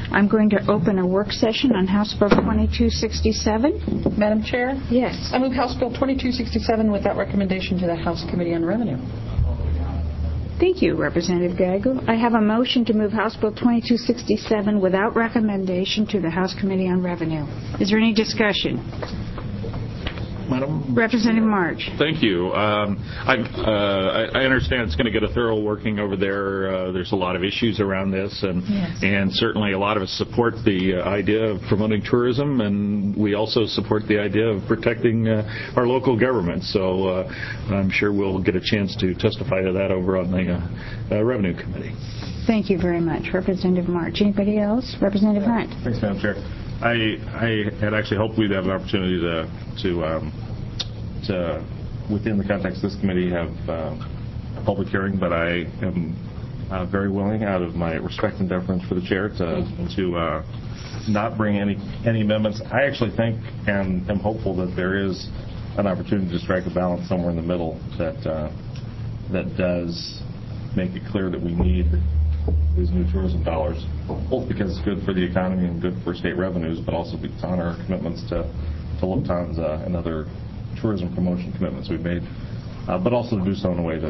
I'm going to open a work session on House Bill 2267. Madam Chair? Yes. I move House Bill 2267 with that recommendation to the House Committee on Revenue. Thank you, Representative Gagel. I have a motion to move House Bill 2267 without recommendation to the House Committee on Revenue. Is there any discussion? Madam Representative March. Thank you. I understand it's going to get a thorough working over there. There's a lot of issues around this, and certainly a lot of us support the idea of promoting tourism, and we also support the idea of protecting our local government. So I'm sure we'll get a chance to testify to that over on the Revenue Committee. Thank you very much, Representative March. Anybody else? Representative Hunt. Thanks, Madam Chair. I had actually hoped we'd have an opportunity to within the context of this committee, have a public hearing, but I am very willing, out of my respect and deference for the chair, to not bring any amendments. I actually think and am hopeful that there is an opportunity to strike a balance somewhere in the middle that does make it clear that we need these new tourism dollars, both because it's good for the economy and good for state revenues, but also to honor our commitments to Lufthansa and other tourism promotion commitments we've made, but also to do so in a way that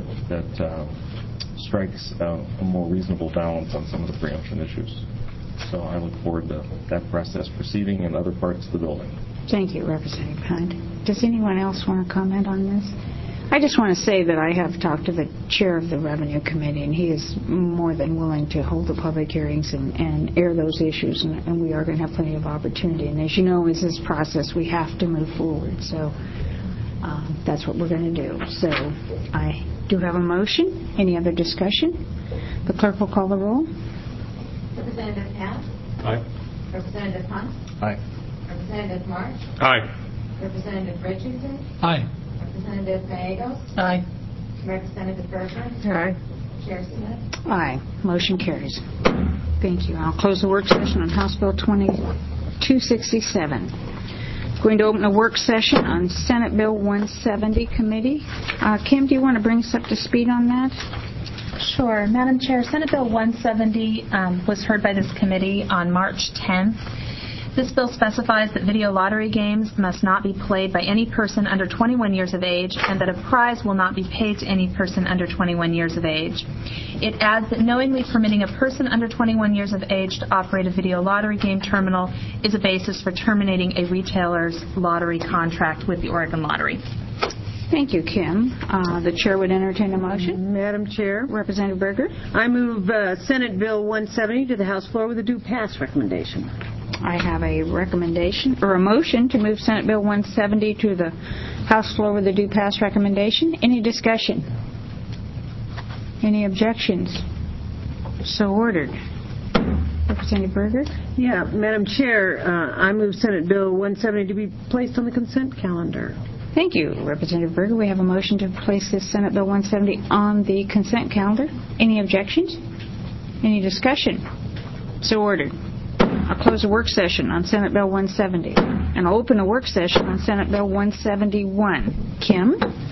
strikes a more reasonable balance on some of the preemption issues. So I look forward to that process proceeding in other parts of the building. Thank you, Representative Hunt. Does anyone else want to comment on this? I just want to say that I have talked to the chair of the Revenue Committee, and he is more than willing to hold the public hearings and air those issues, and we are going to have plenty of opportunity. And as you know, as this process, we have to move forward. So that's what we're going to do. So I do have a motion. Any other discussion? The clerk will call the roll. Representative Howe? Aye. Representative Hunt? Aye. Representative March? Aye. Representative Richardson? Aye. Representative Gallegos? Aye. Representative Berger? Aye. Chair Smith? Aye. Motion carries. Thank you. I'll close the work session on House Bill 2267. Going to open a work session on Senate Bill 170 committee. Kim, do you want to bring us up to speed on that? Sure. Madam Chair, Senate Bill 170 was heard by this committee on March 10th. This bill specifies that video lottery games must not be played by any person under 21 years of age, and that a prize will not be paid to any person under 21 years of age. It adds that knowingly permitting a person under 21 years of age to operate a video lottery game terminal is a basis for terminating a retailer's lottery contract with the Oregon Lottery. Thank you, Kim. The chair would entertain a motion. Madam Chair, Representative Berger. I move Senate Bill 170 to the House floor with a due pass recommendation. I have a recommendation or a motion to move Senate Bill 170 to the House floor with a due pass recommendation. Any discussion? Any objections? So ordered. Representative Berger? Yeah, Madam Chair, I move Senate Bill 170 to be placed on the consent calendar. Thank you, Representative Berger. We have a motion to place this Senate Bill 170 on the consent calendar. Any objections? Any discussion? So ordered. I'll close the work session on Senate Bill 170, and I'll open a work session on Senate Bill 171. Kim?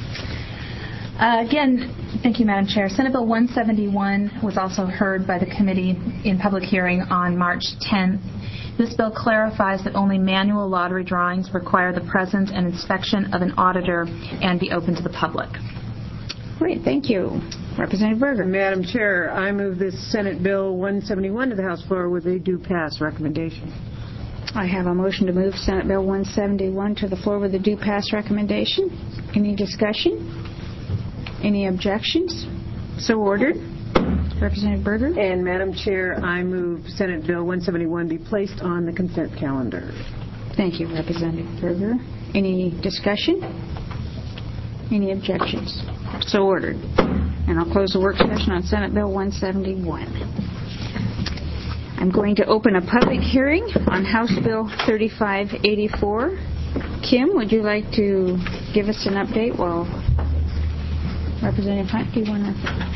Again, thank you, Madam Chair. Senate Bill 171 was also heard by the committee in public hearing on March 10th. This bill clarifies that only manual lottery drawings require the presence and inspection of an auditor and be open to the public. Great, thank you. Representative Berger. Madam Chair, I move this Senate Bill 171 to the House floor with a due pass recommendation. I have a motion to move Senate Bill 171 to the floor with a due pass recommendation. Any discussion? Any objections? So ordered. Representative Berger. And Madam Chair, I move Senate Bill 171 be placed on the consent calendar. Thank you, Representative Berger. Any discussion? Any objections? So ordered. And I'll close the work session on Senate Bill 171. I'm going to open a public hearing on House Bill 3584. Kim, would you like to give us an update? Well, Representative Hunt, do you want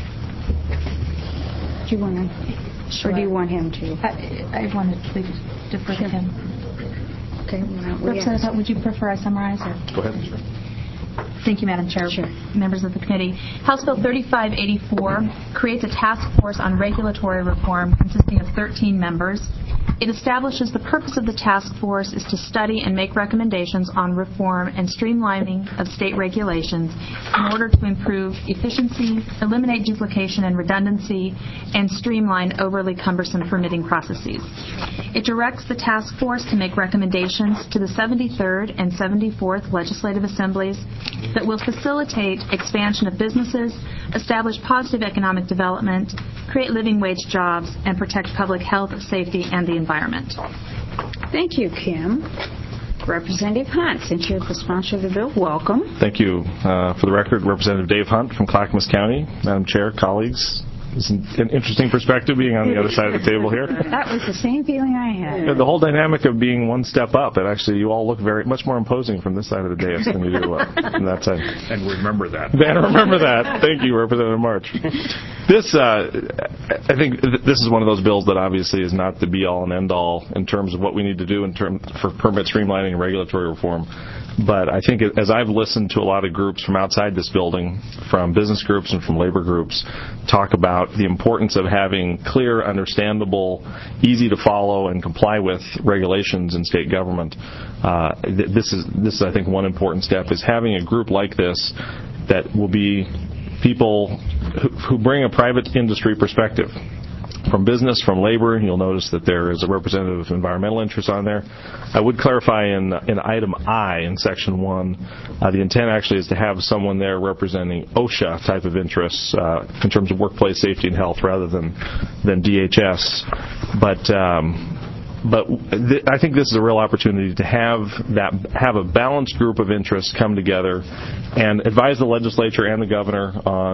to? Sure. Or do you want him to? I want to defer to him. Okay. Representative Hunt, would you prefer I summarize? Or? Go ahead, sure. Thank you, Madam Chair. Sure. Members of the committee. House Bill 3584 creates a task force on regulatory reform consisting of 13 members. It establishes the purpose of the task force is to study and make recommendations on reform and streamlining of state regulations in order to improve efficiency, eliminate duplication and redundancy, and streamline overly cumbersome permitting processes. It directs the task force to make recommendations to the 73rd and 74th Legislative Assemblies that will facilitate expansion of businesses, establish positive economic development, create living wage jobs, and protect public health, safety, and the environment. Thank you, Kim. Representative Hunt, since you're the sponsor of the bill, welcome. Thank you. For the record, Representative Dave Hunt from Clackamas County. Madam Chair, colleagues, it's an interesting perspective being on the other side of the table here. That was the same feeling I had. The whole dynamic of being one step up, and actually you all look much more imposing from this side of the dais than you do from that side. And remember that. And remember that. Thank you, Representative March. This, I think this is one of those bills that obviously is not the be-all and end-all in terms of what we need to do for permit streamlining and regulatory reform. But I think as I've listened to a lot of groups from outside this building, from business groups and from labor groups, talk about the importance of having clear, understandable, easy to follow and comply with regulations in state government. This is, I think, one important step is having a group like this that will be people who bring a private industry perspective. From business, from labor, you'll notice that there is a representative of environmental interests on there. I would clarify in item I in section 1, the intent actually is to have someone there representing OSHA type of interests in terms of workplace safety and health rather than DHS. But I think this is a real opportunity to have a balanced group of interests come together and advise the legislature and the governor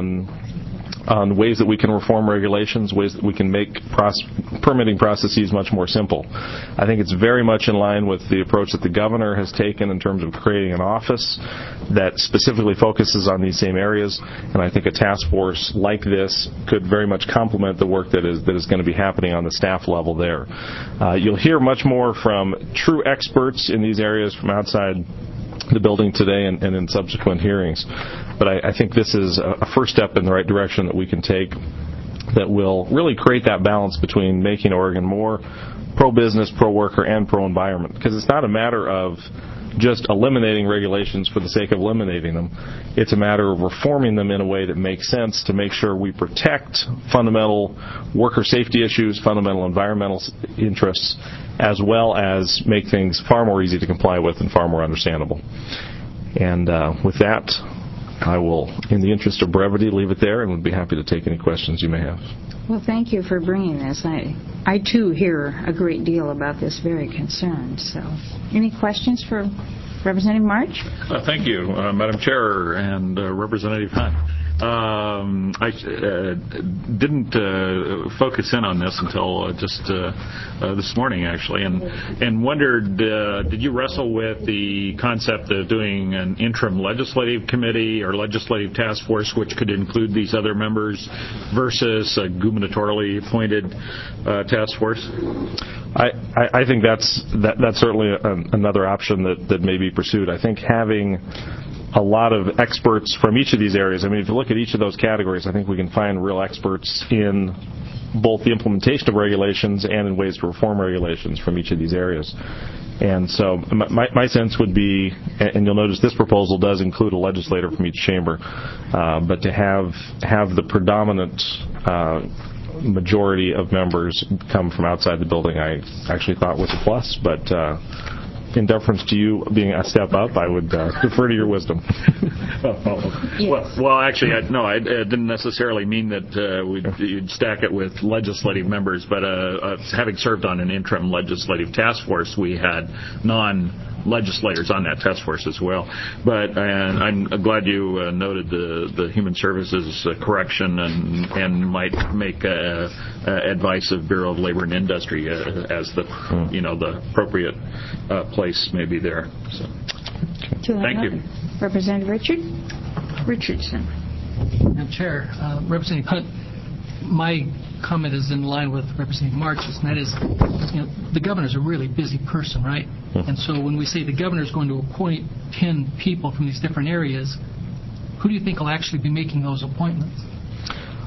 on ways that we can reform regulations, ways that we can make permitting processes much more simple. I think it's very much in line with the approach that the governor has taken in terms of creating an office that specifically focuses on these same areas, and I think a task force like this could very much complement the work that is going to be happening on the staff level there. You'll hear much more from true experts in these areas from outside the building today and in subsequent hearings. But I think this is a first step in the right direction that we can take that will really create that balance between making Oregon more pro-business, pro-worker, and pro-environment. Because it's not a matter of just eliminating regulations for the sake of eliminating them. It's a matter of reforming them in a way that makes sense to make sure we protect fundamental worker safety issues, fundamental environmental interests, as well as make things far more easy to comply with and far more understandable. And with that, I will, in the interest of brevity, leave it there and would be happy to take any questions you may have. Well, thank you for bringing this. I too hear a great deal about this, very concerned. So, any questions for Representative March? Thank you, Madam Chair and Representative Hunt. I didn't focus in on this until just this morning, actually, and wondered, did you wrestle with the concept of doing an interim legislative committee or legislative task force which could include these other members versus a gubernatorially appointed task force? I think that's certainly another option that may be pursued. I think having a lot of experts from each of these areas. I mean, if you look at each of those categories, I think we can find real experts in both the implementation of regulations and in ways to reform regulations from each of these areas. And so my sense would be, and you'll notice this proposal does include a legislator from each chamber, but to have the predominant majority of members come from outside the building, I actually thought was a plus, but in deference to you being a step up, I would defer to your wisdom. Well, actually, I didn't necessarily mean that you'd stack it with legislative members, but having served on an interim legislative task force, we had non-legislators on that task force as well. But I'm glad you noted the Human Services correction and might make advice of Bureau of Labor and Industry as the the appropriate place maybe there. So, thank you, Representative Richardson. Madam Chair, Representative Hunt, my comment is in line with Representative March's, and that is, the governor's a really busy person, right? And so when we say the governor's going to appoint 10 people from these different areas, who do you think will actually be making those appointments?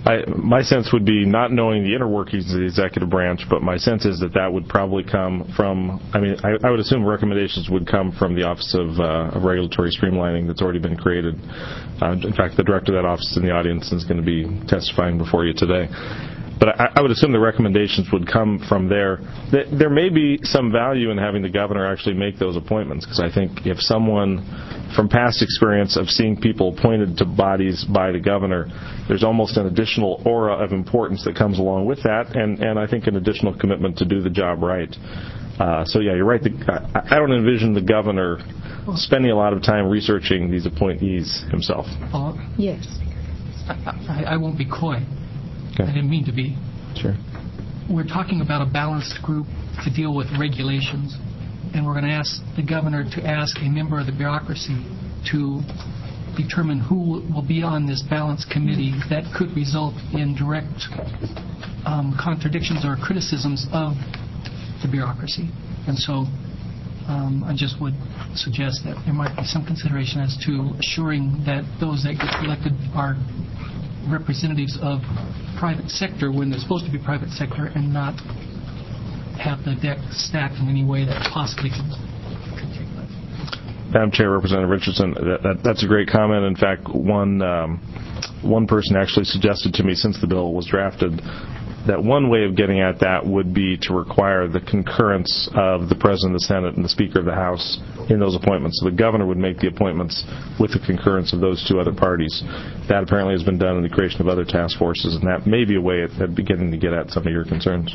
my sense would be, not knowing the inner workings of the executive branch, but my sense is that would probably come from, I would assume recommendations would come from the Office of Regulatory Streamlining that's already been created. In fact, the director of that office is in the audience and is going to be testifying before you today. But I would assume the recommendations would come from there. There may be some value in having the governor actually make those appointments, because I think if someone, from past experience of seeing people appointed to bodies by the governor, there's almost an additional aura of importance that comes along with that, and I think an additional commitment to do the job right. So yeah, you're right. I don't envision the governor spending a lot of time researching these appointees himself. Yes. I won't be coy. Okay. I didn't mean to be. Sure. We're talking about a balanced group to deal with regulations, and we're going to ask the governor to ask a member of the bureaucracy to determine who will be on this balanced committee that could result in direct contradictions or criticisms of the bureaucracy. And so I just would suggest that there might be some consideration as to assuring that those that get elected are representatives of private sector when they're supposed to be private sector, and not have the deck stacked in any way that possibly can take place. Madam Chair, Representative Richardson, that's a great comment. In fact, one person actually suggested to me, since the bill was drafted, that one way of getting at that would be to require the concurrence of the President of the Senate and the Speaker of the House in those appointments. So the governor would make the appointments with the concurrence of those two other parties. That apparently has been done in the creation of other task forces, and that may be a way of beginning to get at some of your concerns.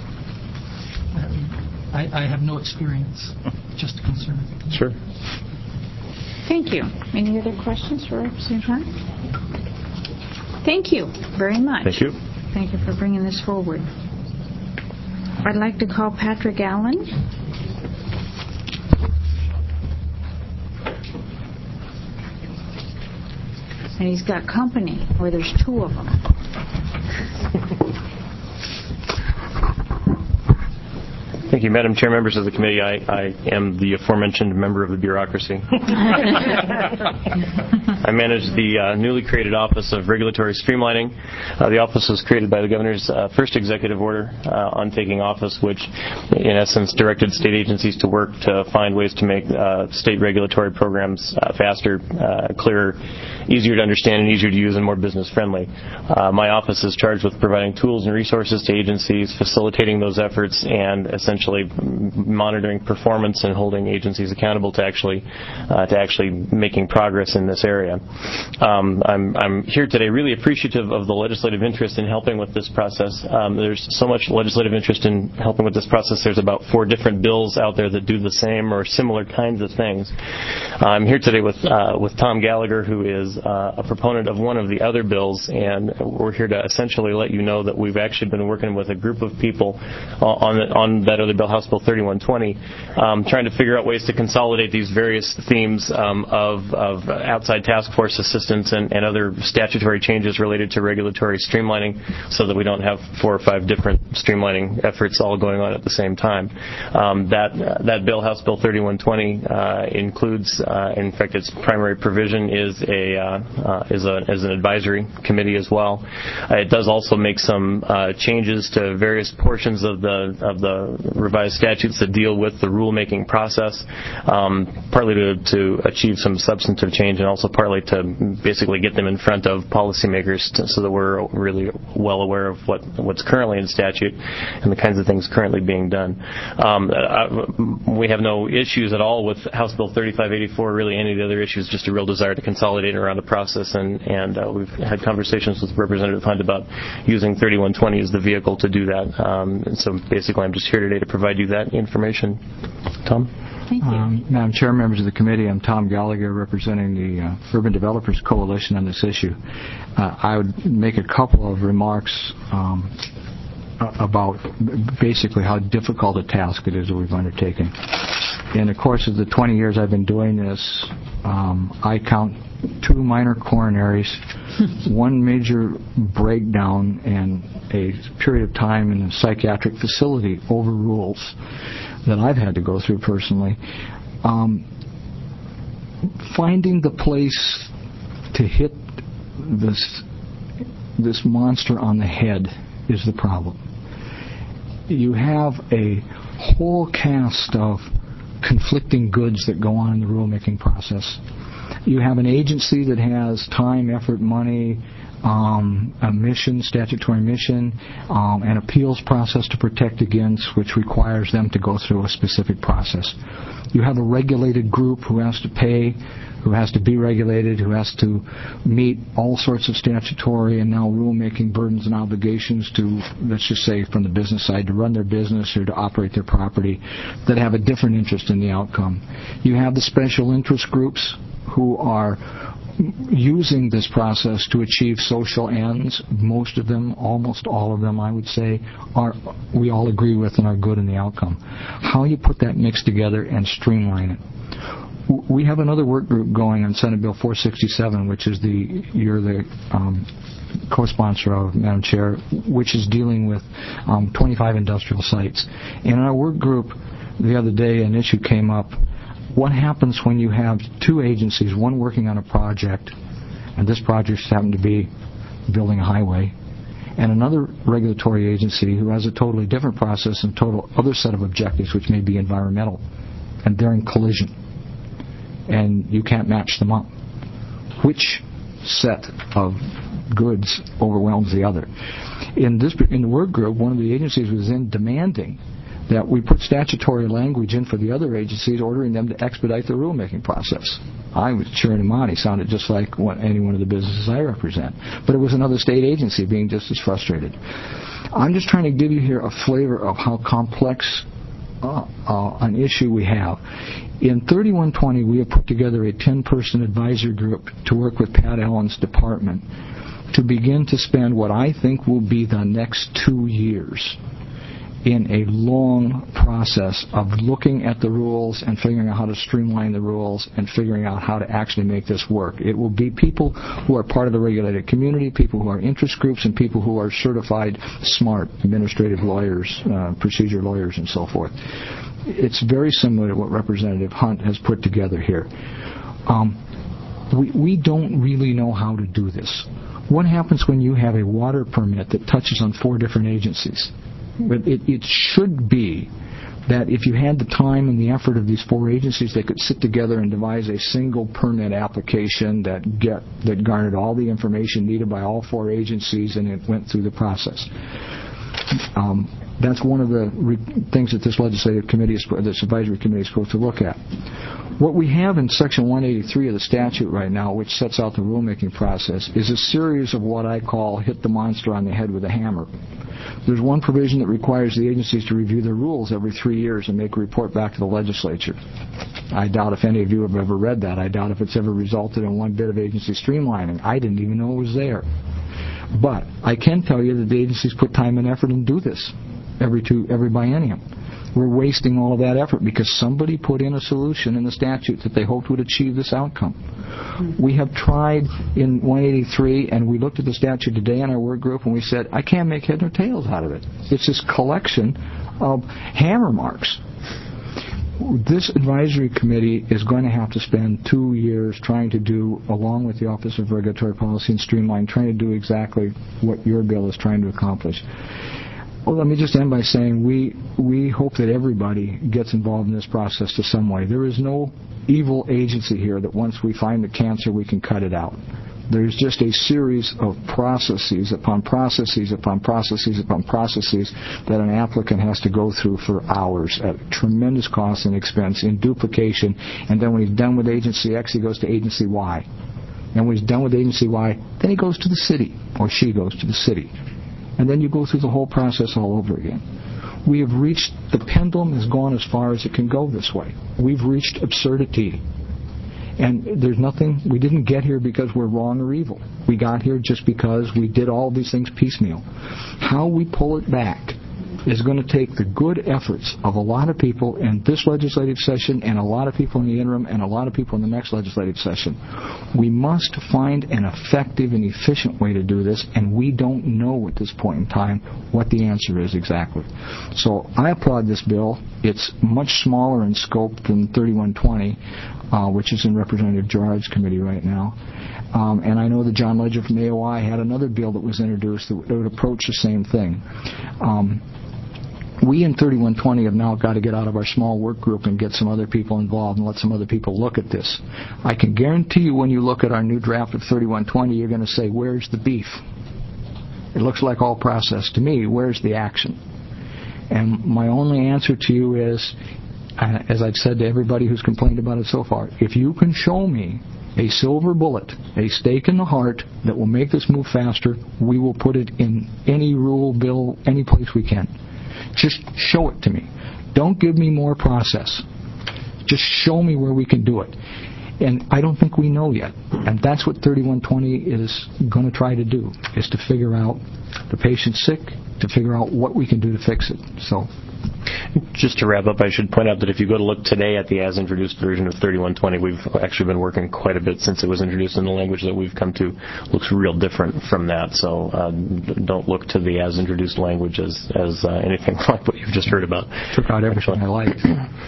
I have no experience, just a concern. Sure. Thank you. Any other questions for Representative Hunt? Thank you very much. Thank you. Thank you for bringing this forward. I'd like to call Patrick Allen. And he's got company, where there's two of them. Thank you, Madam Chair, members of the committee. I am the aforementioned member of the bureaucracy. I manage the newly created Office of Regulatory Streamlining. The office was created by the governor's first executive order on taking office, which in essence directed state agencies to work to find ways to make state regulatory programs faster, clearer, easier to understand, and easier to use, and more business friendly. My office is charged with providing tools and resources to agencies, facilitating those efforts, and essentially monitoring performance and holding agencies accountable to actually making progress in this area. I'm here today really appreciative of the legislative interest in helping with this process. There's so much legislative interest in helping with this process. There's about 4 different bills out there that do the same or similar kinds of things. I'm here today with Tom Gallagher, who is a proponent of one of the other bills, and we're here to essentially let you know that we've actually been working with a group of people on that other bill, House Bill 3120, trying to figure out ways to consolidate these various themes of outside task force assistance and other statutory changes related to regulatory streamlining, so that we don't have 4 or 5 different streamlining efforts all going on at the same time. That bill, House Bill 3120, includes, in fact, its primary provision is an advisory committee as well. It does also make some changes to various portions of the revised statutes that deal with the rulemaking process, partly to achieve some substantive change, and also partly to basically get them in front of policymakers so that we're really well aware of what's currently in statute and the kinds of things currently being done. We have no issues at all with House Bill 3584, really any of the other issues, just a real desire to consolidate around the process, and we've had conversations with Representative Hunt about using 3120 as the vehicle to do that. And so basically I'm just here today to provide you that information. Tom? Thank you. Madam Chair, members of the committee, I'm Tom Gallagher, representing the Urban Developers Coalition on this issue. I would make a couple of remarks about basically how difficult a task it is that we've undertaken. In the course of the 20 years I've been doing this, I count 2 minor coronaries, 1 major breakdown, and a period of time in a psychiatric facility over rules that I've had to go through personally. Finding the place to hit this monster on the head is the problem. You have a whole cast of conflicting goods that go on in the rulemaking process. You have an agency that has time, effort, money, a mission, statutory mission, an appeals process to protect against, which requires them to go through a specific process. You have a regulated group who has to pay, who has to be regulated, who has to meet all sorts of statutory and now rulemaking burdens and obligations to, let's just say, from the business side, to run their business or to operate their property, that have a different interest in the outcome. You have the special interest groups who are using this process to achieve social ends. Most of them, almost all of them, I would say, we all agree with and are good in the outcome. How you put that mix together and streamline it. We have another work group going on Senate Bill 467, which is you're the co-sponsor of, Madam Chair, which is dealing with 25 industrial sites. In our work group the other day, an issue came up. What happens when you have two agencies, one working on a project, and this project happened to be building a highway, and another regulatory agency who has a totally different process and total other set of objectives, which may be environmental, and they're in collision, and you can't match them up? Which set of goods overwhelms the other? In the work group, one of the agencies was demanding that we put statutory language in for the other agencies, ordering them to expedite the rulemaking process. I was cheering him on. He sounded just like any one of the businesses I represent. But it was another state agency being just as frustrated. I'm just trying to give you here a flavor of how complex an issue we have. In 3120, we have put together a 10-person advisory group to work with Pat Allen's department to begin to spend what I think will be the next 2 years in a long process of looking at the rules and figuring out how to streamline the rules and figuring out how to actually make this work. It will be people who are part of the regulated community, people who are interest groups, and people who are certified smart administrative lawyers, procedure lawyers, and so forth. It's very similar to what Representative Hunt has put together here. We don't really know how to do this. What happens when you have a water permit that touches on 4 different agencies? But it should be that if you had the time and the effort of these 4 agencies, they could sit together and devise a single permit application that garnered all the information needed by all 4 agencies, and it went through the process. That's one of the things that this legislative committee, this advisory committee, is supposed to look at. What we have in Section 183 of the statute right now, which sets out the rulemaking process, is a series of what I call hit the monster on the head with a hammer. There's one provision that requires the agencies to review their rules every 3 years and make a report back to the legislature. I doubt if any of you have ever read that. I doubt if it's ever resulted in one bit of agency streamlining. I didn't even know it was there. But I can tell you that the agencies put time and effort and do this every biennium. We're wasting all of that effort because somebody put in a solution in the statute that they hoped would achieve this outcome. We have tried in 183, and we looked at the statute today in our work group, and we said, I can't make head nor tails out of it. It's this collection of hammer marks. This advisory committee is going to have to spend 2 years trying to do, along with the Office of Regulatory Policy and Streamline, trying to do exactly what your bill is trying to accomplish. Well, let me just end by saying we hope that everybody gets involved in this process to some way. There is no evil agency here that once we find the cancer, we can cut it out. There's just a series of processes upon processes upon processes upon processes that an applicant has to go through for hours at tremendous cost and expense in duplication. And then when he's done with agency X, he goes to agency Y. And when he's done with agency Y, then he goes to the city, or she goes to the city. And then you go through the whole process all over again. We have reached, the pendulum has gone as far as it can go this way. We've reached absurdity. And there's nothing, we didn't get here because we're wrong or evil. We got here just because we did all these things piecemeal. How we pull it back is going to take the good efforts of a lot of people in this legislative session and a lot of people in the interim and a lot of people in the next legislative session. We must find an effective and efficient way to do this, and we don't know at this point in time what the answer is exactly. So I applaud this bill. It's much smaller in scope than 3120, which is in Representative Gerard's committee right now. And I know that John Ledger from AOI had another bill that was introduced that would approach the same thing. We in 3120 have now got to get out of our small work group and get some other people involved and let some other people look at this. I can guarantee you when you look at our new draft of 3120, you're going to say, where's the beef? It looks like all process to me. Where's the action? And my only answer to you is, as I've said to everybody who's complained about it so far, if you can show me a silver bullet, a stake in the heart that will make this move faster, we will put it in any rule, bill, any place we can. Just show it to me. Don't give me more process. Just show me where we can do it. And I don't think we know yet. And that's what 3120 is going to try to do, is to figure out the patient's sick, to figure out what we can do to fix it. So, just to wrap up, I should point out that if you go to look today at the as-introduced version of 3120, we've actually been working quite a bit since it was introduced, and the language that we've come to looks real different from that. So don't look to the as-introduced language as anything like what you've just heard about. Took out everything I liked.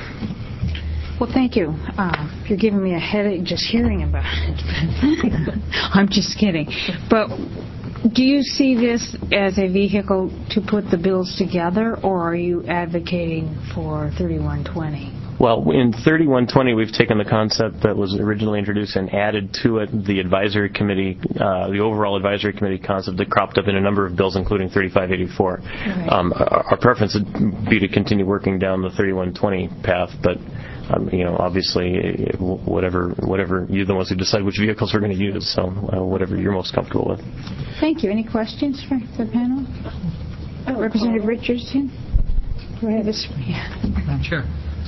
Well, thank you. You're giving me a headache just hearing about it. I'm just kidding. But do you see this as a vehicle to put the bills together, or are you advocating for 3120? Well, in 3120, we've taken the concept that was originally introduced and added to it the advisory committee, the overall advisory committee concept that cropped up in a number of bills, including 3584. Right. Our preference would be to continue working down the 3120 path, but obviously, whatever you're the ones who decide which vehicles we're going to use, so whatever you're most comfortable with. Thank you. Any questions for the panel? Representative Richardson? Go ahead. Madam Chair.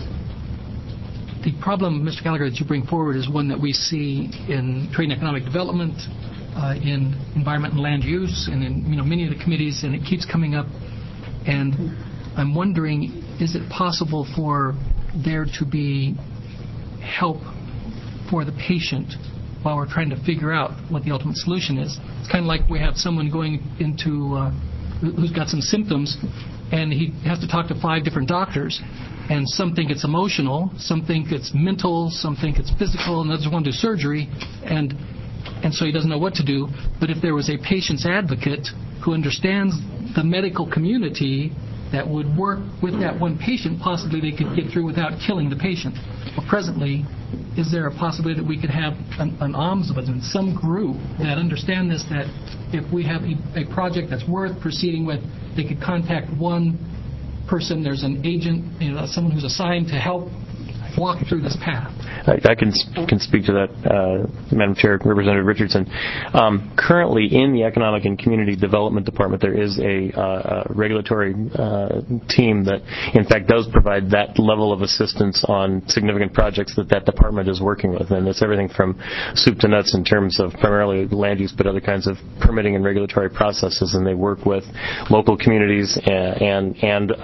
The problem, Mr. Gallagher, that you bring forward is one that we see in trade and economic development, in environment and land use, and in many of the committees, and it keeps coming up. And I'm wondering, is it possible for there to be help for the patient while we're trying to figure out what the ultimate solution is? It's kind of like we have someone going into who's got some symptoms, and he has to talk to 5 different doctors, and some think it's emotional, some think it's mental, some think it's physical, and others want to do surgery, and so he doesn't know what to do. But if there was a patient's advocate who understands the medical community that would work with that one patient, possibly they could get through without killing the patient. Well, presently, is there a possibility that we could have an ombudsman, some group that understand this, that if we have a project that's worth proceeding with, they could contact one person, there's an agent, someone who's assigned to help walk through this path? I can speak to that, Madam Chair, Representative Richardson. Currently, in the Economic and Community Development Department, there is a regulatory team that, in fact, does provide that level of assistance on significant projects that department is working with. And it's everything from soup to nuts in terms of primarily land use, but other kinds of permitting and regulatory processes. And they work with local communities and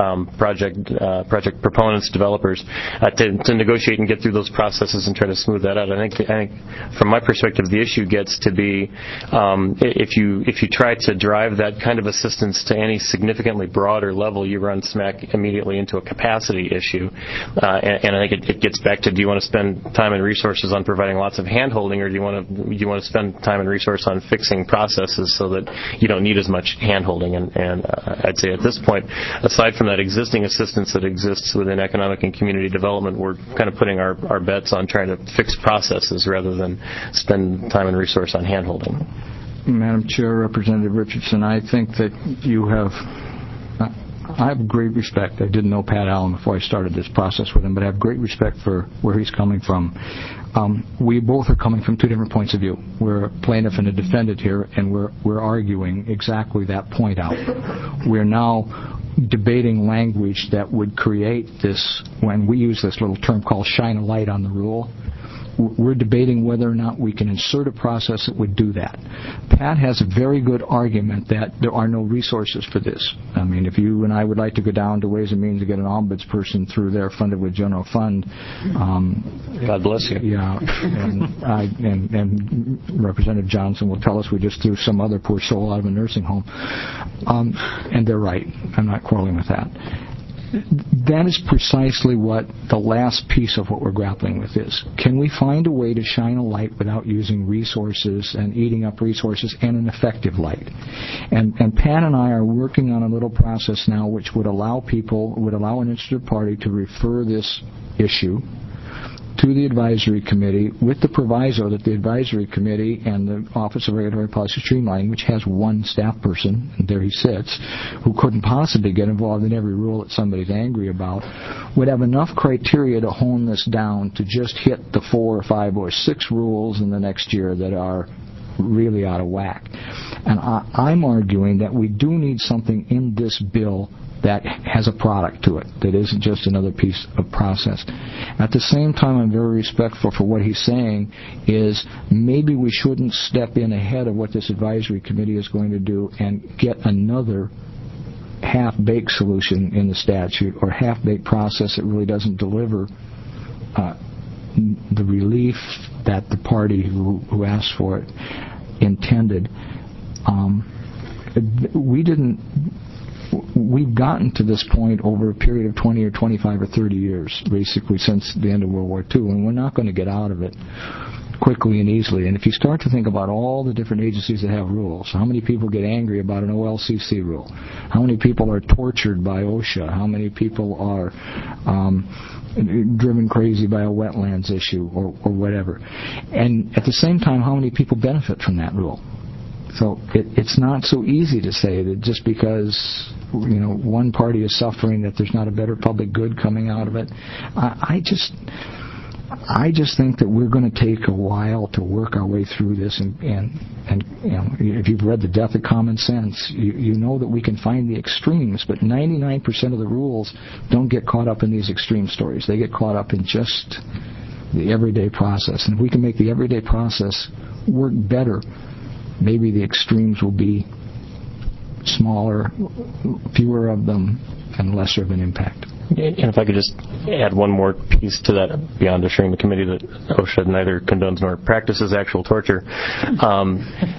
project proponents, developers, to negotiate and get through those processes and try to smooth that out. I think from my perspective, the issue gets to be if you try to drive that kind of assistance to any significantly broader level, you run smack immediately into a capacity issue. And I think it gets back to, do you want to spend time and resources on providing lots of hand-holding, or do you want to spend time and resource on fixing processes so that you don't need as much hand-holding? And I'd say at this point, aside from that existing assistance that exists within economic and community development, we're kind of putting our bets on trying to fix processes rather than spend time and resource on hand-holding. Madam Chair, Representative Richardson, I think that I have great respect. I didn't know Pat Allen before I started this process with him, but I have great respect for where he's coming from. We both are coming from 2 different points of view. We're a plaintiff and a defendant here, and we're arguing exactly that point out. We're now debating language that would create this, when we use this little term called shine a light on the rule, we're debating whether or not we can insert a process that would do that. Pat has a very good argument that there are no resources for this. I mean, if you and I would like to go down to Ways and Means to get an ombudsperson through there funded with general fund, God bless you. Yeah, and Representative Johnson will tell us we just threw some other poor soul out of a nursing home. And they're right. I'm not quarreling with that. That is precisely what the last piece of what we're grappling with is. Can we find a way to shine a light without using resources and eating up resources, and an effective light? And Pat and I are working on a little process now which would allow an interested party to refer this issue to the advisory committee with the proviso that the advisory committee and the Office of Regulatory Policy Streamlining, which has one staff person, and there he sits, who couldn't possibly get involved in every rule that somebody's angry about, would have enough criteria to hone this down to just hit the 4 or 5 or 6 rules in the next year that are really out of whack. And I'm arguing that we do need something in this bill that has a product to it, that isn't just another piece of process. At the same time, I'm very respectful for what he's saying is maybe we shouldn't step in ahead of what this advisory committee is going to do and get another half-baked solution in the statute or half-baked process that really doesn't deliver the relief that the party who asked for it intended. We've gotten to this point over a period of 20 or 25 or 30 years, basically since the end of World War II, and we're not going to get out of it quickly and easily. And if you start to think about all the different agencies that have rules, how many people get angry about an OLCC rule? How many people are tortured by OSHA? How many people are driven crazy by a wetlands issue or whatever? And at the same time, how many people benefit from that rule? So it's not so easy to say that just because one party is suffering that there's not a better public good coming out of it. I just think that we're going to take a while to work our way through this, and if you've read The Death of Common Sense, you know that we can find the extremes, but 99% of the rules don't get caught up in these extreme stories. They get caught up in just the everyday process, and if we can make the everyday process work better, maybe the extremes will be smaller, fewer of them, and lesser of an impact. And if I could just add one more piece to that, beyond assuring the committee that OSHA neither condones nor practices actual torture. Tom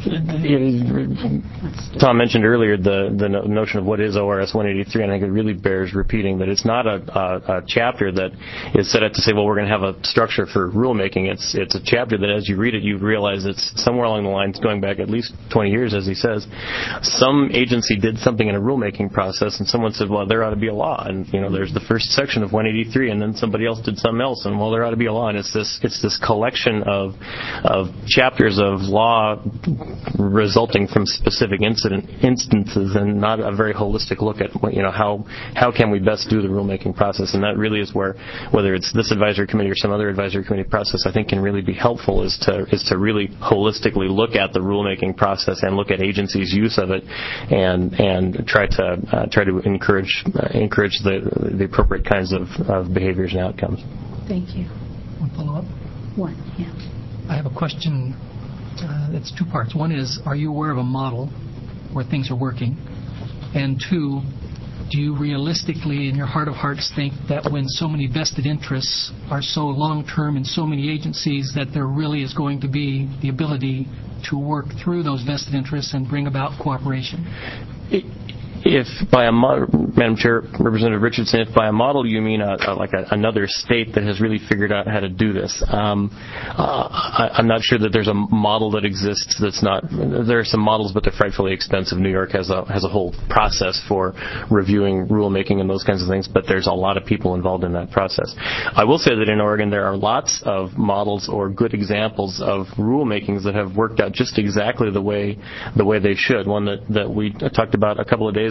mentioned earlier the notion of what is ORS 183, and I think it really bears repeating that it's not a chapter that is set out to say, well, we're going to have a structure for rulemaking. It's a chapter that as you read it, you realize it's somewhere along the lines, going back at least 20 years, as he says, some agency did something in a rulemaking process, and someone said, well, there ought to be a law, and there's the first section of 183, and then somebody else did something else, and well, there ought to be a law. And it's this collection of chapters of law resulting from specific instances, and not a very holistic look at how can we best do the rulemaking process. And that really is where, whether it's this advisory committee or some other advisory committee process, I think can really be helpful, is to really holistically look at the rulemaking process and look at agencies' use of it, and try to encourage the appropriate kinds of behaviors and outcomes. Thank you. One follow-up? One, yeah. I have a question that's 2 parts. One is, are you aware of a model where things are working? And 2, do you realistically, in your heart of hearts, think that when so many vested interests are so long-term in so many agencies, that there really is going to be the ability to work through those vested interests and bring about cooperation? If by a Madam Chair, Representative Richardson, if by a model you mean another state that has really figured out how to do this, I'm not sure that there's a model that exists that's not. There are some models, but they're frightfully expensive. New York has a whole process for reviewing rulemaking and those kinds of things, but there's a lot of people involved in that process. I will say that in Oregon there are lots of models or good examples of rulemakings that have worked out just exactly the way they should. One that we talked about a couple of days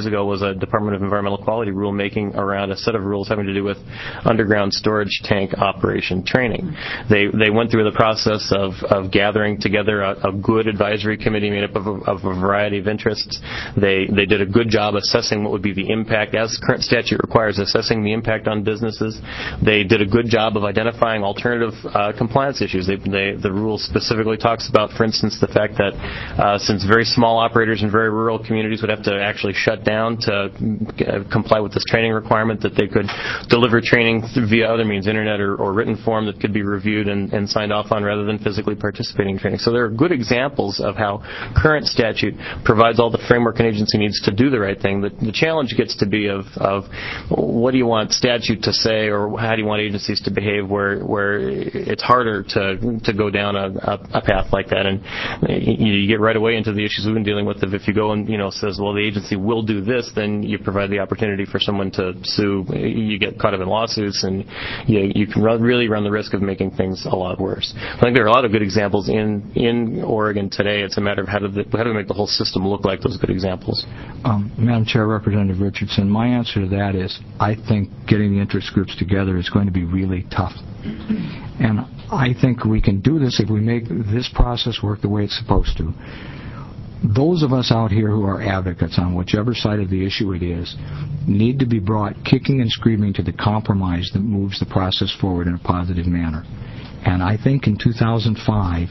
days ago was a Department of Environmental Quality rulemaking around a set of rules having to do with underground storage tank operation training. They went through the process of gathering together a good advisory committee made up of a variety of interests. They did a good job assessing what would be the impact, as current statute requires, assessing the impact on businesses. They did a good job of identifying alternative compliance issues. The rule specifically talks about, for instance, the fact that since very small operators in very rural communities would have to actually shut down to comply with this training requirement, that they could deliver training via other means, internet or written form, that could be reviewed and signed off on rather than physically participating in training. So there are good examples of how current statute provides all the framework an agency needs to do the right thing. The challenge gets to be of what do you want statute to say, or how do you want agencies to behave where it's harder to go down a path like that. And you get right away into the issues we've been dealing with. If you go and says, well, the agency will do this, then you provide the opportunity for someone to sue. You get caught up in lawsuits, and you can really run the risk of making things a lot worse. I think there are a lot of good examples in Oregon today. It's a matter of how do we make the whole system look like those good examples. Madam Chair, Representative Richardson, my answer to that is I think getting the interest groups together is going to be really tough. And I think we can do this if we make this process work the way it's supposed to. Those of us out here who are advocates on whichever side of the issue it is need to be brought kicking and screaming to the compromise that moves the process forward in a positive manner. And I think in 2005,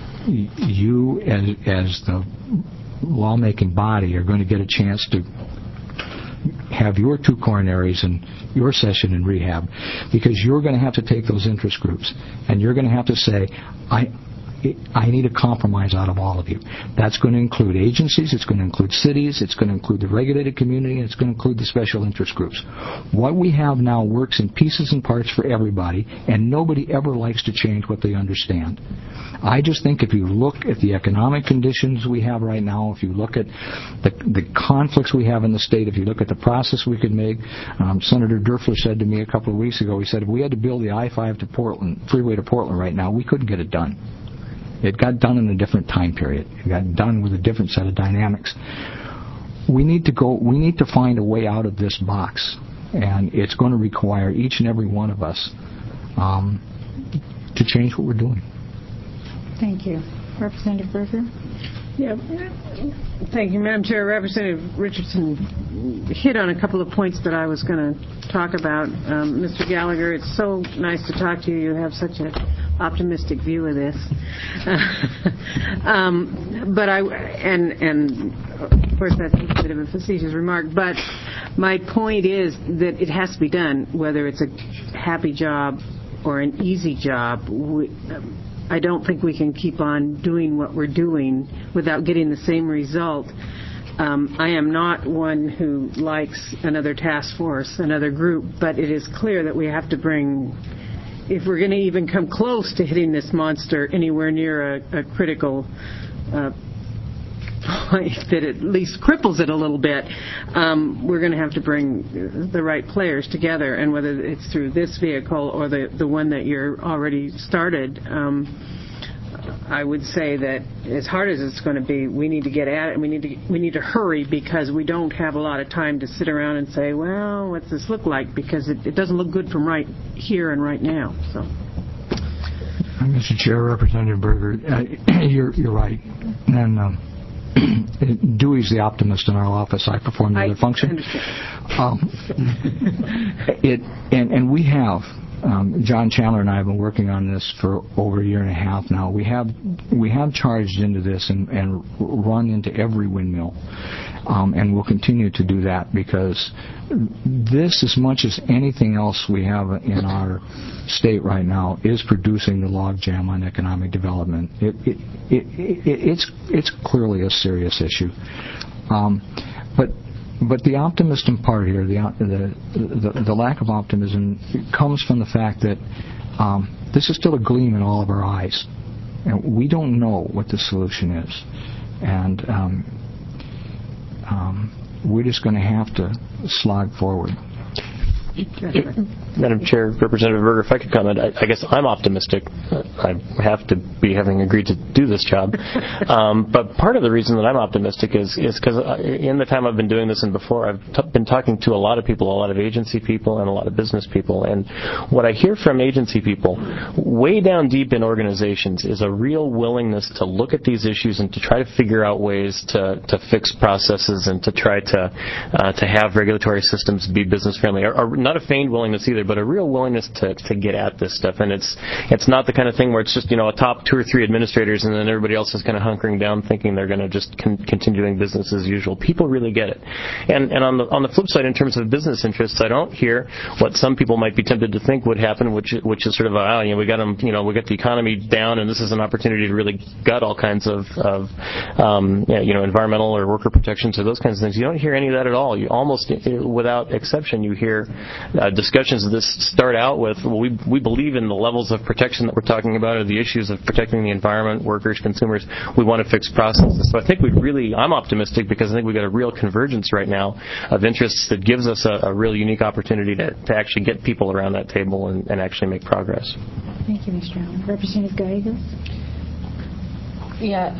you as the lawmaking body are going to get a chance to have your two coronaries and your session in rehab, because you're going to have to take those interest groups and you're going to have to say, I need a compromise out of all of you. That's going to include agencies, it's going to include cities, it's going to include the regulated community, and it's going to include the special interest groups. What we have now works in pieces and parts for everybody, and nobody ever likes to change what they understand. I just think if you look at the economic conditions we have right now, if you look at the conflicts we have in the state, if you look at the process we could make, Senator Dürfler said to me a couple of weeks ago, he said, if we had to build the I-5 to Portland, freeway to Portland right now, we couldn't get it done. It got done in a different time period. It got done with a different set of dynamics. We need to find a way out of this box, and it's going to require each and every one of us to change what we're doing. Thank you. Representative Berger? Yeah. Thank you, Madam Chair. Representative Richardson hit on a couple of points that I was going to talk about. Mr. Gallagher, it's so nice to talk to you. You have such an optimistic view of this. But of course that's a bit of a facetious remark, but my point is that it has to be done, whether it's a happy job or an easy job. I don't think we can keep on doing what we're doing without getting the same result. I am not one who likes another task force, another group, but it is clear that we have to bring, if we're going to even come close to hitting this monster anywhere near a critical point that at least cripples it a little bit, we're going to have to bring the right players together, and whether it's through this vehicle or the one that you're already started, I would say that as hard as it's going to be, we need to get at it, and we need to hurry, because we don't have a lot of time to sit around and say, well, what's this look like, because it doesn't look good from right here and right now. So, Mr. Chair, Representative Berger, you're right, and Dewey's the optimist in our office. I perform the other function. And we have, John Chandler and I have been working on this for over a year and a half now. We have charged into this and run into every windmill, and we'll continue to do that, because this, as much as anything else we have in our state right now, is producing the logjam on economic development. It's clearly a serious issue, but the optimism part here, the lack of optimism, comes from the fact that this is still a gleam in all of our eyes, and we don't know what the solution is, and we're just going to have to slog forward. Madam Chair, Representative Berger, if I could comment, I guess I'm optimistic. I have to be having agreed to do this job. But part of the reason that I'm optimistic is because in the time I've been doing this and before, I've been talking to a lot of people, a lot of agency people and a lot of business people. And what I hear from agency people, way down deep in organizations, is a real willingness to look at these issues and to try to figure out ways to fix processes and to try to have regulatory systems be business friendly. Or not a feigned willingness either, but a real willingness to get at this stuff. And it's not the kind of thing where it's just a top 2 or 3 administrators and then everybody else is kind of hunkering down thinking they're going to just continue doing business as usual. People really get it. And on the flip side, in terms of business interests, I don't hear what some people might be tempted to think would happen, which is sort of we got them, we got the economy down, and this is an opportunity to really gut all kinds of environmental or worker protections or those kinds of things. You don't hear any of that at all. You almost, without exception, you hear discussions of this start out with, well, we believe in the levels of protection that we're talking about, or the issues of protecting the environment, workers, consumers. We want to fix processes. So I think I'm optimistic because I think we've got a real convergence right now of interests that gives us a real unique opportunity to actually get people around that table and actually make progress. Thank you, Mr. Allen. Representative Gallegos? Yeah,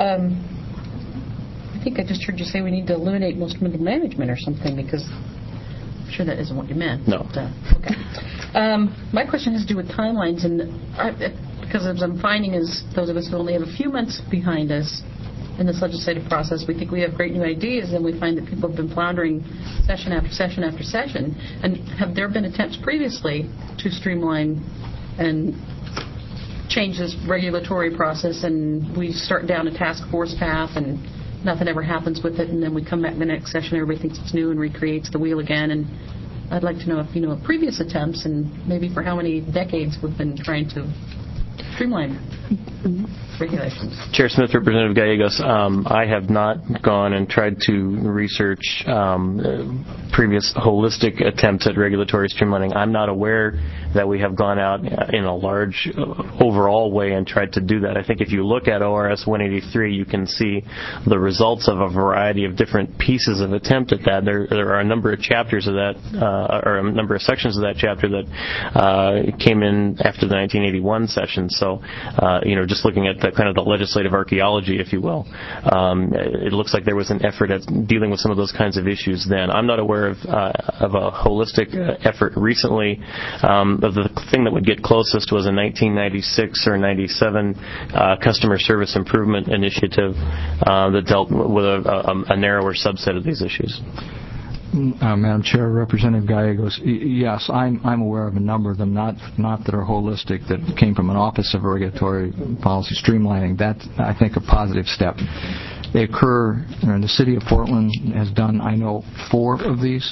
I think I just heard you say we need to eliminate most middle management or something, because I'm sure that isn't what you meant. No. But, okay. My question has to do with timelines, and because as I'm finding is those of us who only have a few months behind us in this legislative process, we think we have great new ideas, and we find that people have been floundering session after session after session. And have there been attempts previously to streamline and change this regulatory process, and we start down a task force path and nothing ever happens with it, and then we come back in the next session, everybody thinks it's new and recreates the wheel again? And I'd like to know if you know of previous attempts and maybe for how many decades we've been trying to streamline regulations. Chair Smith, Representative Gallegos, I have not gone and tried to research previous holistic attempts at regulatory streamlining. I'm not aware that we have gone out in a large overall way and tried to do that. I think if you look at ORS 183, you can see the results of a variety of different pieces of attempt at that. There are a number of chapters of that, or a number of sections of that chapter that came in after the 1981 session. So, just looking at the kind of the legislative archaeology, if you will, it looks like there was an effort at dealing with some of those kinds of issues then. I'm not aware of a holistic effort recently. The thing that would get closest was a 1996 or 97 customer service improvement initiative that dealt with a narrower subset of these issues. Madam Chair, Representative Gallegos, yes, I'm aware of a number of them, not that are holistic, that came from an Office of Regulatory Policy Streamlining. That's, I think, a positive step. They occur, the City of Portland has done, I know, 4 of these.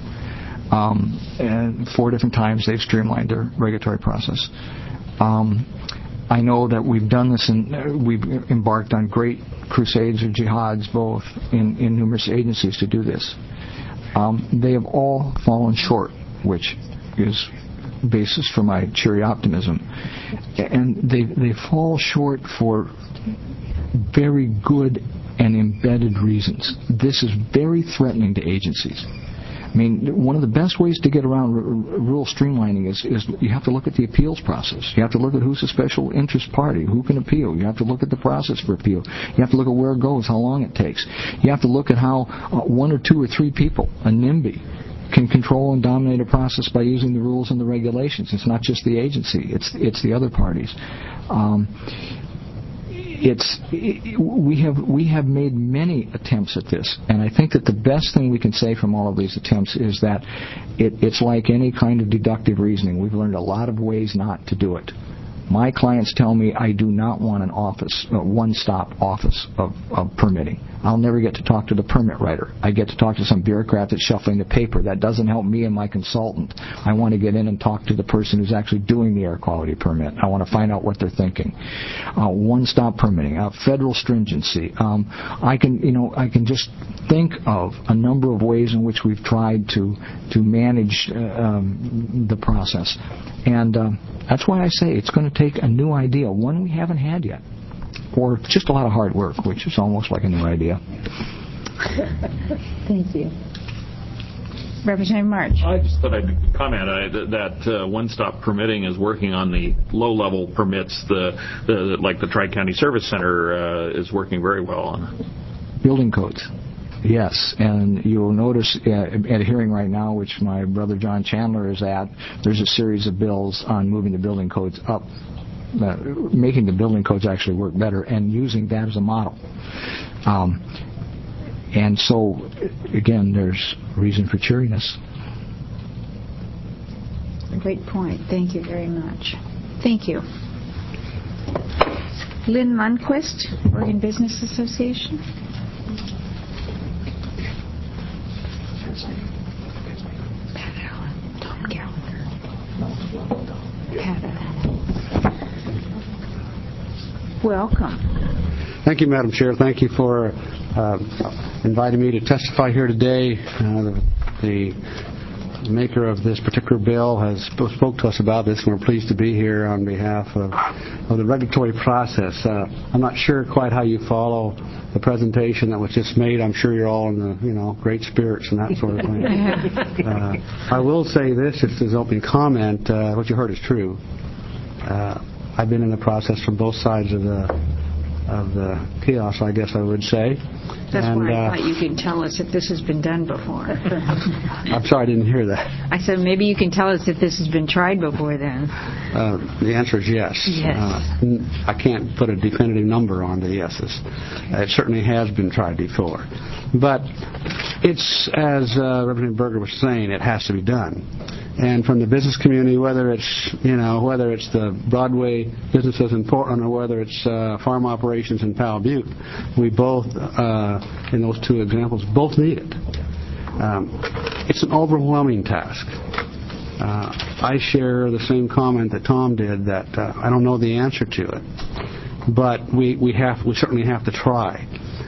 And 4 different times they've streamlined their regulatory process. I know that we've done this, and we've embarked on great crusades or jihads, both in numerous agencies to do this. They have all fallen short, which is basis for my cheery optimism. And they fall short for very good and embedded reasons. This is very threatening to agencies. I mean, one of the best ways to get around rural streamlining is you have to look at the appeals process. You have to look at who's a special interest party, who can appeal. You have to look at the process for appeal. You have to look at where it goes, how long it takes. You have to look at how 1 or 2 or 3 people, a NIMBY, can control and dominate a process by using the rules and the regulations. It's not just the agency. It's the other parties. We have made many attempts at this, and I think that the best thing we can say from all of these attempts is that it's like any kind of deductive reasoning. We've learned a lot of ways not to do it. My clients tell me I do not want an office, a one-stop office of permitting. I'll never get to talk to the permit writer. I get to talk to some bureaucrat that's shuffling the paper. That doesn't help me and my consultant. I want to get in and talk to the person who's actually doing the air quality permit. I want to find out what they're thinking. One-stop permitting, federal stringency. I can just think of a number of ways in which we've tried to manage the process. And that's why I say it's going to take a new idea, one we haven't had yet, or just a lot of hard work, which is almost like a new idea. Thank you. Representative March. I just thought I'd comment that one-stop permitting is working on the low-level permits. Like the Tri-County Service Center is working very well on. Building codes. Yes, and you'll notice at a hearing right now, which my brother John Chandler is at, there's a series of bills on moving the building codes up, making the building codes actually work better, and using that as a model. And so, again, there's reason for cheeriness. Great point. Thank you very much. Thank you. Lynn Lundquist, Oregon Business Association. Pat Allen, Tom Gallagher. Pat Allen. Welcome. Thank you, Madam Chair. Thank you for inviting me to testify here today. The maker of this particular bill has spoke to us about this, and we're pleased to be here on behalf of the regulatory process. I'm not sure quite how you follow the presentation that was just made. I'm sure you're all in the great spirits and that sort of thing. I will say this, just as opening comment, what you heard is true. I've been in the process from both sides of the chaos, I guess I would say. That's why I thought you could tell us if this has been done before. I'm sorry, I didn't hear that. I said maybe you can tell us if this has been tried before then. The answer is yes. Yes. I can't put a definitive number on the yeses. It certainly has been tried before. But it's, as Representative Berger was saying, it has to be done. And from the business community, whether it's the Broadway businesses in Portland or whether it's farm operations in Powell Butte, we both, in those two examples, both need it. It's an overwhelming task. I share the same comment that Tom did, that I don't know the answer to it, but we certainly have to try.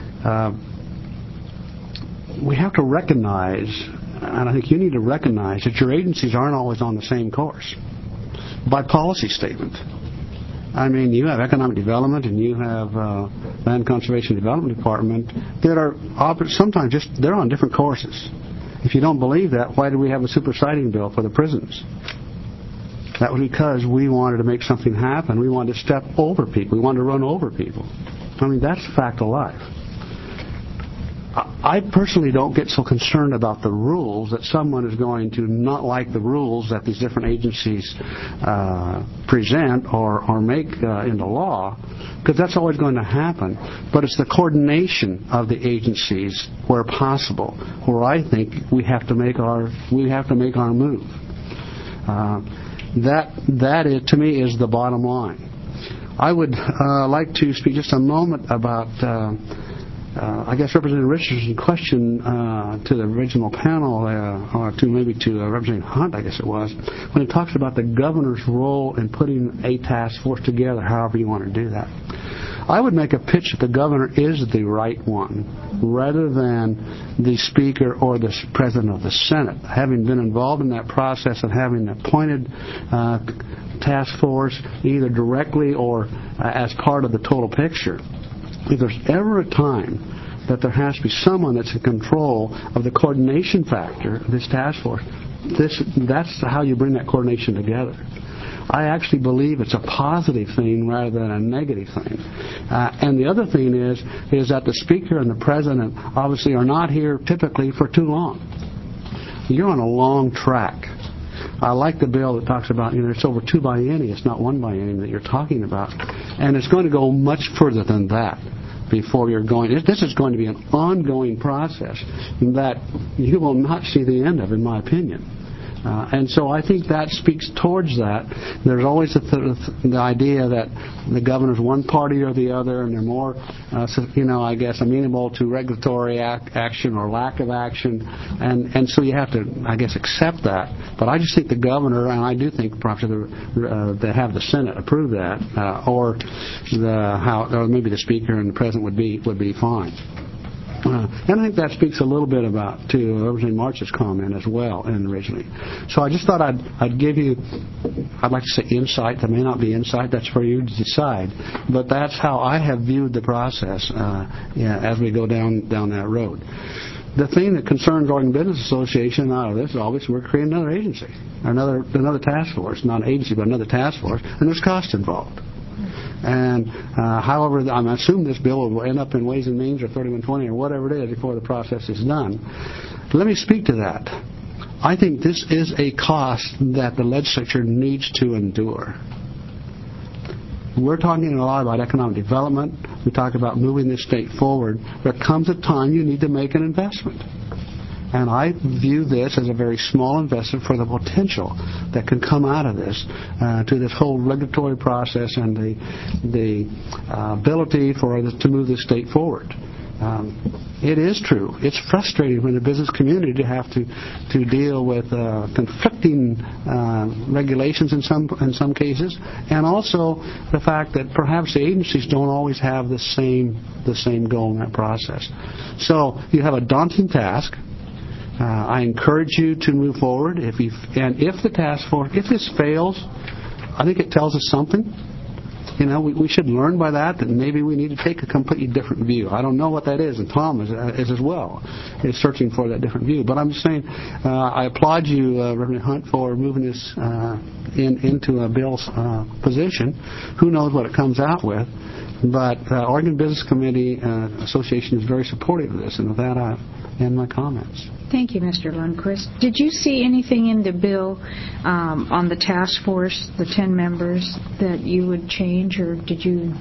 We have to recognize, and I think you need to recognize, that your agencies aren't always on the same course by policy statement. I mean, you have economic development and you have land conservation development department that are sometimes they're on different courses. If you don't believe that, why do we have a superseding bill for the prisons? That was because we wanted to make something happen. We wanted to step over people. We wanted to run over people. I mean, that's a fact of life. I personally don't get so concerned about the rules that someone is going to not like the rules that these different agencies present or make into law, because that's always going to happen. But it's the coordination of the agencies where possible, where I think we have to make our move. That is, to me, is the bottom line. I would like to speak just a moment about. I guess Representative Richardson's question to the original panel, or to Representative Hunt, I guess it was, when he talks about the governor's role in putting a task force together, however you want to do that. I would make a pitch that the governor is the right one, rather than the Speaker or the President of the Senate. Having been involved in that process and having appointed task force, either directly or as part of the total picture, if there's ever a time that there has to be someone that's in control of the coordination factor of this task force, that's how you bring that coordination together. I actually believe it's a positive thing rather than a negative thing. And the other thing is that the Speaker and the President obviously are not here typically for too long. You're on a long track. I like the bill that talks about, it's over 2 biennia. It's not 1 biennium that you're talking about. And it's going to go much further than that before you're going. This is going to be an ongoing process that you will not see the end of, in my opinion. And so I think that speaks towards that. There's always the idea that the governor's one party or the other, and they're more, I guess, amenable to regulatory action or lack of action. And so you have to, I guess, accept that. But I just think the governor, and I do think perhaps they have the Senate approve that, or maybe the Speaker and the President would be fine. And I think that speaks a little bit to Representative March's comment as well, originally. So I just thought I'd give you, I'd like to say insight. That may not be insight. That's for you to decide. But that's how I have viewed the process as we go down that road. the thing that concerns Oregon Business Association out of this is obviously we're creating another agency, another task force, not an agency, but another task force, and there's cost involved. And however, I'm assuming this bill will end up in Ways and Means or 3120 or whatever it is before the process is done. Let me speak to that. I think this is a cost that the legislature needs to endure. We're talking a lot about economic development. We talk about moving this state forward. There comes a time you need to make an investment. And I view this as a very small investment for the potential that can come out of this to this whole regulatory process and the ability for us to move this state forward. It is true. It's frustrating for the business community to have to deal with conflicting regulations in some cases, and also the fact that perhaps the agencies don't always have the same goal in that process. So you have a daunting task. I encourage you to move forward. If the task force, if this fails, I think it tells us something. You know, we should learn by that maybe we need to take a completely different view. I don't know what that is, and Tom is as well. Is searching for that different view. But I'm just saying, I applaud you, Reverend Hunt, for moving this into a bill's position. Who knows what it comes out with? But Oregon Business Committee Association is very supportive of this, and with that, I end my comments. Thank you, Mr. Lundquist. Did you see anything in the bill on the task force, the 10 members, that you would change, or did you?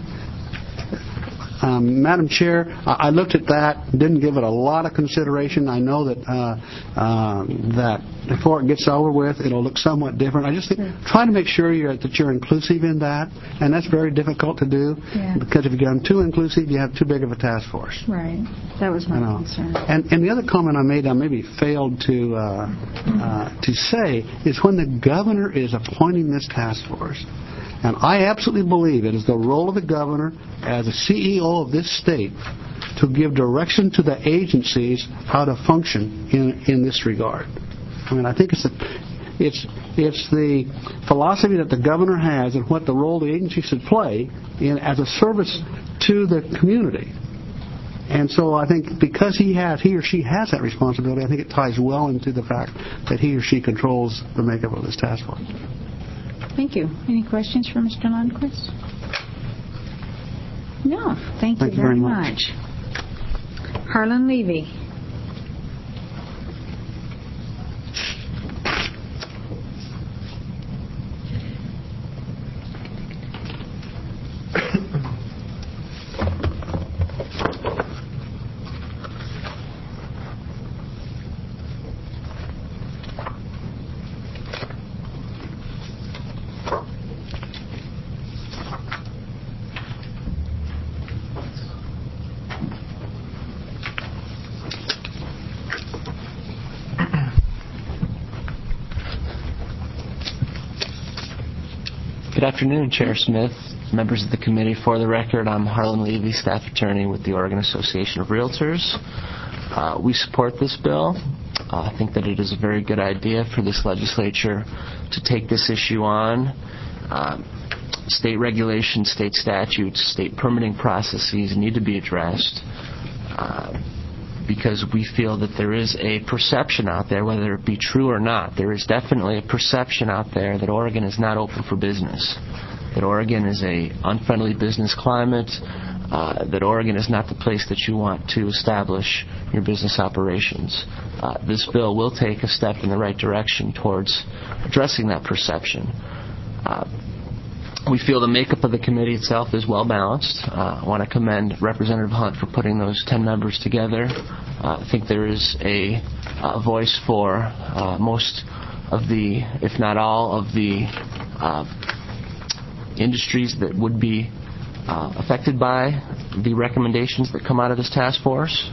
Madam Chair, I looked at that, didn't give it a lot of consideration. I know that that before it gets over with, it'll look somewhat different. I just think try to make sure that you're inclusive in that, and that's very difficult to do because if you get too inclusive, you have too big of a task force. Right. That was my concern. And the other comment I made, I maybe failed to say, is when the governor is appointing this task force. And I absolutely believe it is the role of the governor as a CEO of this state to give direction to the agencies how to function in this regard. I mean, I think it's the philosophy that the governor has and what the role the agency should play as a service to the community. And so I think because he or she has that responsibility, I think it ties well into the fact that he or she controls the makeup of this task force. Thank you. Any questions for Mr. Lundquist? No. Thank you very much. Harlan Levy. Good afternoon, Chair Smith, members of the committee. For the record, I'm Harlan Levy, staff attorney with the Oregon Association of Realtors. We support this bill. I think that it is a very good idea for this legislature to take this issue on. State regulations, state statutes, state permitting processes need to be addressed because we feel that there is a perception out there, whether it be true or not, there is definitely a perception out there that Oregon is not open for business, that Oregon is an unfriendly business climate, that Oregon is not the place that you want to establish your business operations. This bill will take a step in the right direction towards addressing that perception. We feel the makeup of the committee itself is well balanced. I want to commend Representative Hunt for putting those 10 members together. I think there is a voice for most of the, if not all of the industries that would be affected by the recommendations that come out of this task force.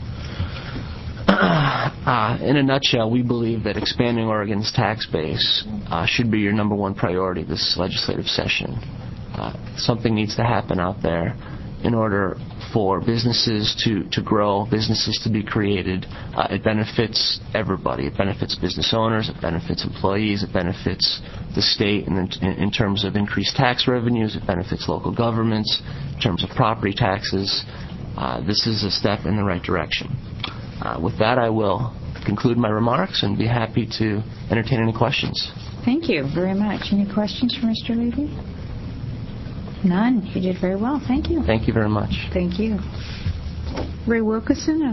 In a nutshell, we believe that expanding Oregon's tax base should be your number one priority this legislative session. Something needs to happen out there in order for businesses to grow, businesses to be created. It benefits everybody. It benefits business owners. It benefits employees. It benefits the state in terms of increased tax revenues. It benefits local governments in terms of property taxes. This is a step in the right direction. With that, I will conclude my remarks and be happy to entertain any questions. Thank you very much. Any questions for Mr. Levy? None. You did very well. Thank you. Thank you very much. Thank you. Ray Wilkerson.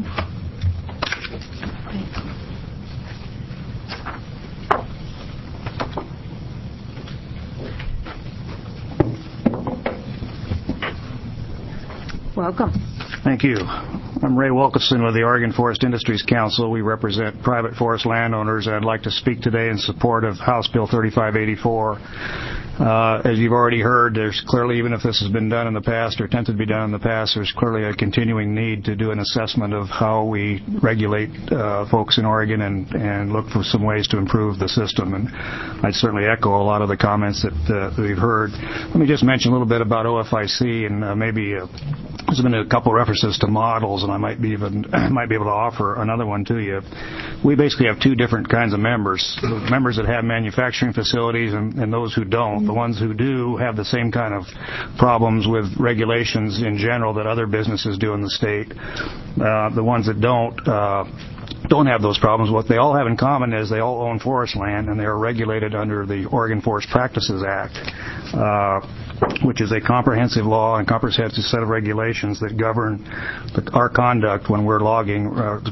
Welcome. Thank you. I'm Ray Wilkerson with the Oregon Forest Industries Council. We represent private forest landowners, and I'd like to speak today in support of House Bill 3584. As you've already heard, there's clearly, even if this has been done in the past or attempted to be done in the past, there's clearly a continuing need to do an assessment of how we regulate folks in Oregon and look for some ways to improve the system. And I'd certainly echo a lot of the comments that we've heard. Let me just mention a little bit about OFIC, and maybe there's been a couple references to models, and I might be able to offer another one to you. We basically have two different kinds of members: members that have manufacturing facilities and those who don't. The ones who do have the same kind of problems with regulations in general that other businesses do in the state. The ones that don't have those problems, what they all have in common is they all own forest land, and they are regulated under the Oregon Forest Practices Act, which is a comprehensive law and comprehensive set of regulations that govern our conduct when we're logging.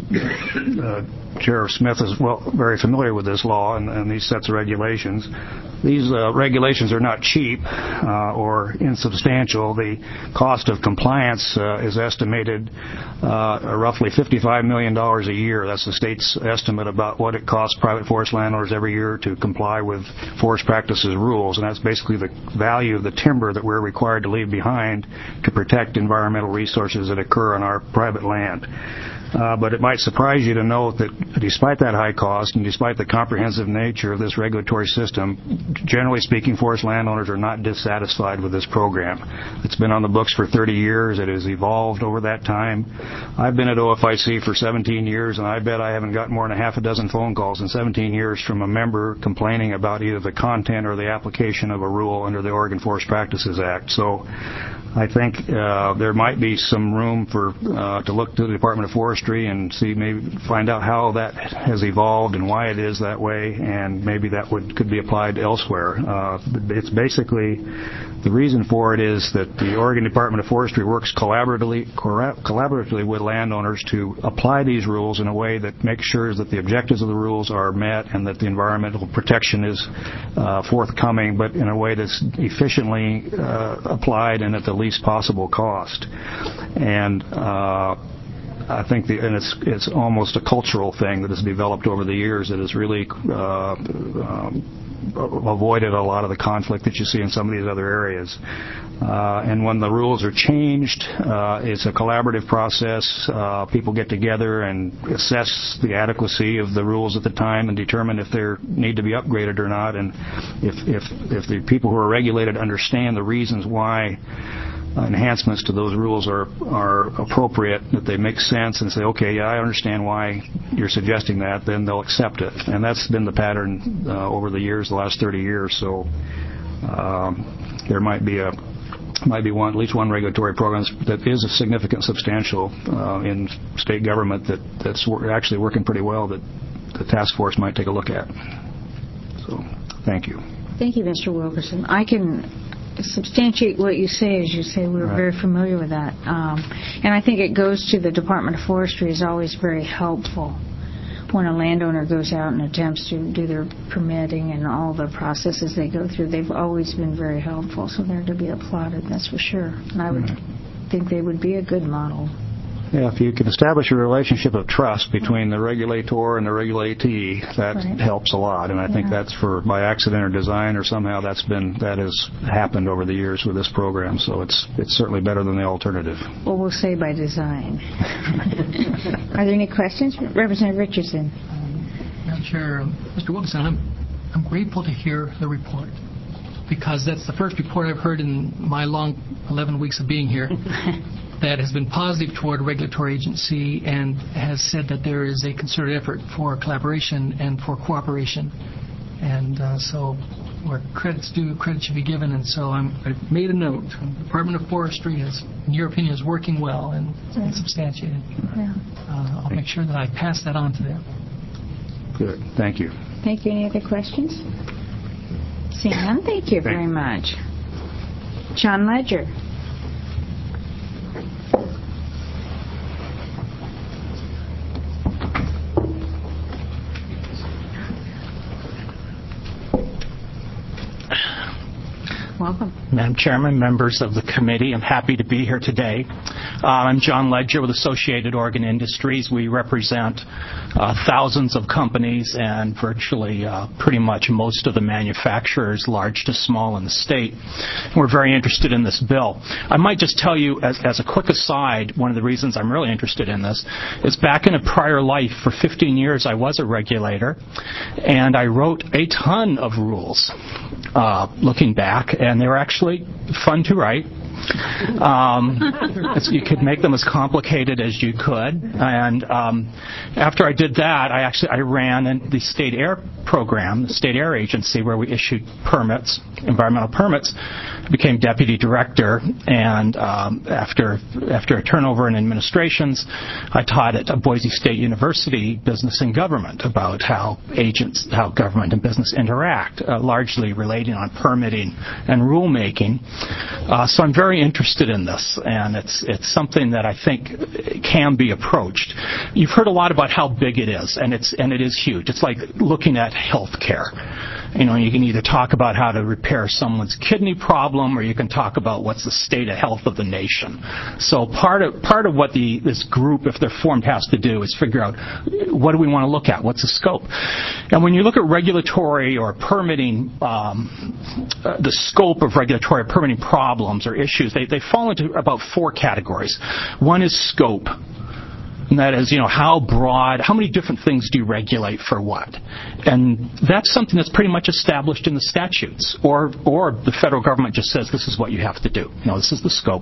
Sheriff Smith is very familiar with this law and these sets of regulations. These regulations are not cheap or insubstantial. The cost of compliance is estimated roughly $55 million a year. That's the state's estimate about what it costs private forest landowners every year to comply with forest practices rules, and that's basically the value of the timber that we're required to leave behind to protect environmental resources that occur on our private land. But it might surprise you to note that despite that high cost and despite the comprehensive nature of this regulatory system, generally speaking, forest landowners are not dissatisfied with this program. It's been on the books for 30 years. It has evolved over that time. I've been at OFIC for 17 years, and I bet I haven't gotten more than half a dozen phone calls in 17 years from a member complaining about either the content or the application of a rule under the Oregon Forest Practices Act. So I think there might be some room to look to the Department of Forestry and maybe find out how that has evolved and why it is that way, and maybe that could be applied elsewhere. It's basically, the reason for it is that the Oregon Department of Forestry works collaboratively with landowners to apply these rules in a way that makes sure that the objectives of the rules are met and that the environmental protection is forthcoming, but in a way that's efficiently applied and at the least possible cost. And I think it's almost a cultural thing that has developed over the years that has really avoided a lot of the conflict that you see in some of these other areas. And when the rules are changed, it's a collaborative process. People get together and assess the adequacy of the rules at the time and determine if they need to be upgraded or not. And if the people who are regulated understand the reasons why enhancements to those rules are appropriate, that they make sense, and say, okay, yeah, I understand why you're suggesting that, then they'll accept it. And that's been the pattern over the years, the last 30 years. So there might be at least one regulatory program that is a significant, substantial in state government that's actually working pretty well that the task force might take a look at. So, thank you. Thank you, Mr. Wilkerson. I can substantiate what you say. As you say, we're very familiar with that. And I think it goes to the Department of Forestry is always very helpful when a landowner goes out and attempts to do their permitting and all the processes they go through. They've always been very helpful, so they're to be applauded, that's for sure. And I would think they would be a good model. Yeah, if you can establish a relationship of trust between the regulator and the regulatee, that helps a lot. And I think that's by accident or design or somehow that has happened over the years with this program. So it's certainly better than the alternative. Well, we'll say by design. Are there any questions? Representative Richardson. Madam Chair, Mr. Wilkerson, I'm grateful to hear the report, because that's the first report I've heard in my long 11 weeks of being here that has been positive toward a regulatory agency and has said that there is a concerted effort for collaboration and for cooperation. And so where credit's due, credit should be given, and so I've made a note. The Department of Forestry, in your opinion, is working well and substantiated. Yeah. I'll make sure that I pass that on to them. Good. Thank you. Thank you. Any other questions? Seeing none, thank you very much. John Ledger. Welcome. Madam Chairman, members of the committee, I'm happy to be here today. I'm John Ledger with Associated Oregon Industries. We represent thousands of companies and virtually pretty much most of the manufacturers, large to small, in the state. We're very interested in this bill. I might just tell you, as a quick aside, one of the reasons I'm really interested in this is back in a prior life, for 15 years, I was a regulator, and I wrote a ton of rules looking back, and they were actually fun to write. You could make them as complicated as you could. And after I did that, I ran the state air program, the state air agency, where we issued permits, environmental permits. I became deputy director, and after a turnover in administrations, I taught at Boise State University business and government about how government and business interact, largely relating on permitting and rulemaking. So I'm very interested in this, and it's something that I think can be approached. You've heard a lot about how big it is, and it is huge. It's like looking at health care. You can either talk about how to repair someone's kidney problem, or you can talk about what's the state of health of the nation. So part of what this group, if they're formed, has to do is figure out what do we want to look at, what's the scope. And when you look at regulatory or permitting, the scope of regulatory or permitting problems or issues, they fall into about 4 categories. One is scope. And that is, how broad, how many different things do you regulate for what? And that's something that's pretty much established in the statutes. Or the federal government just says this is what you have to do. This is the scope.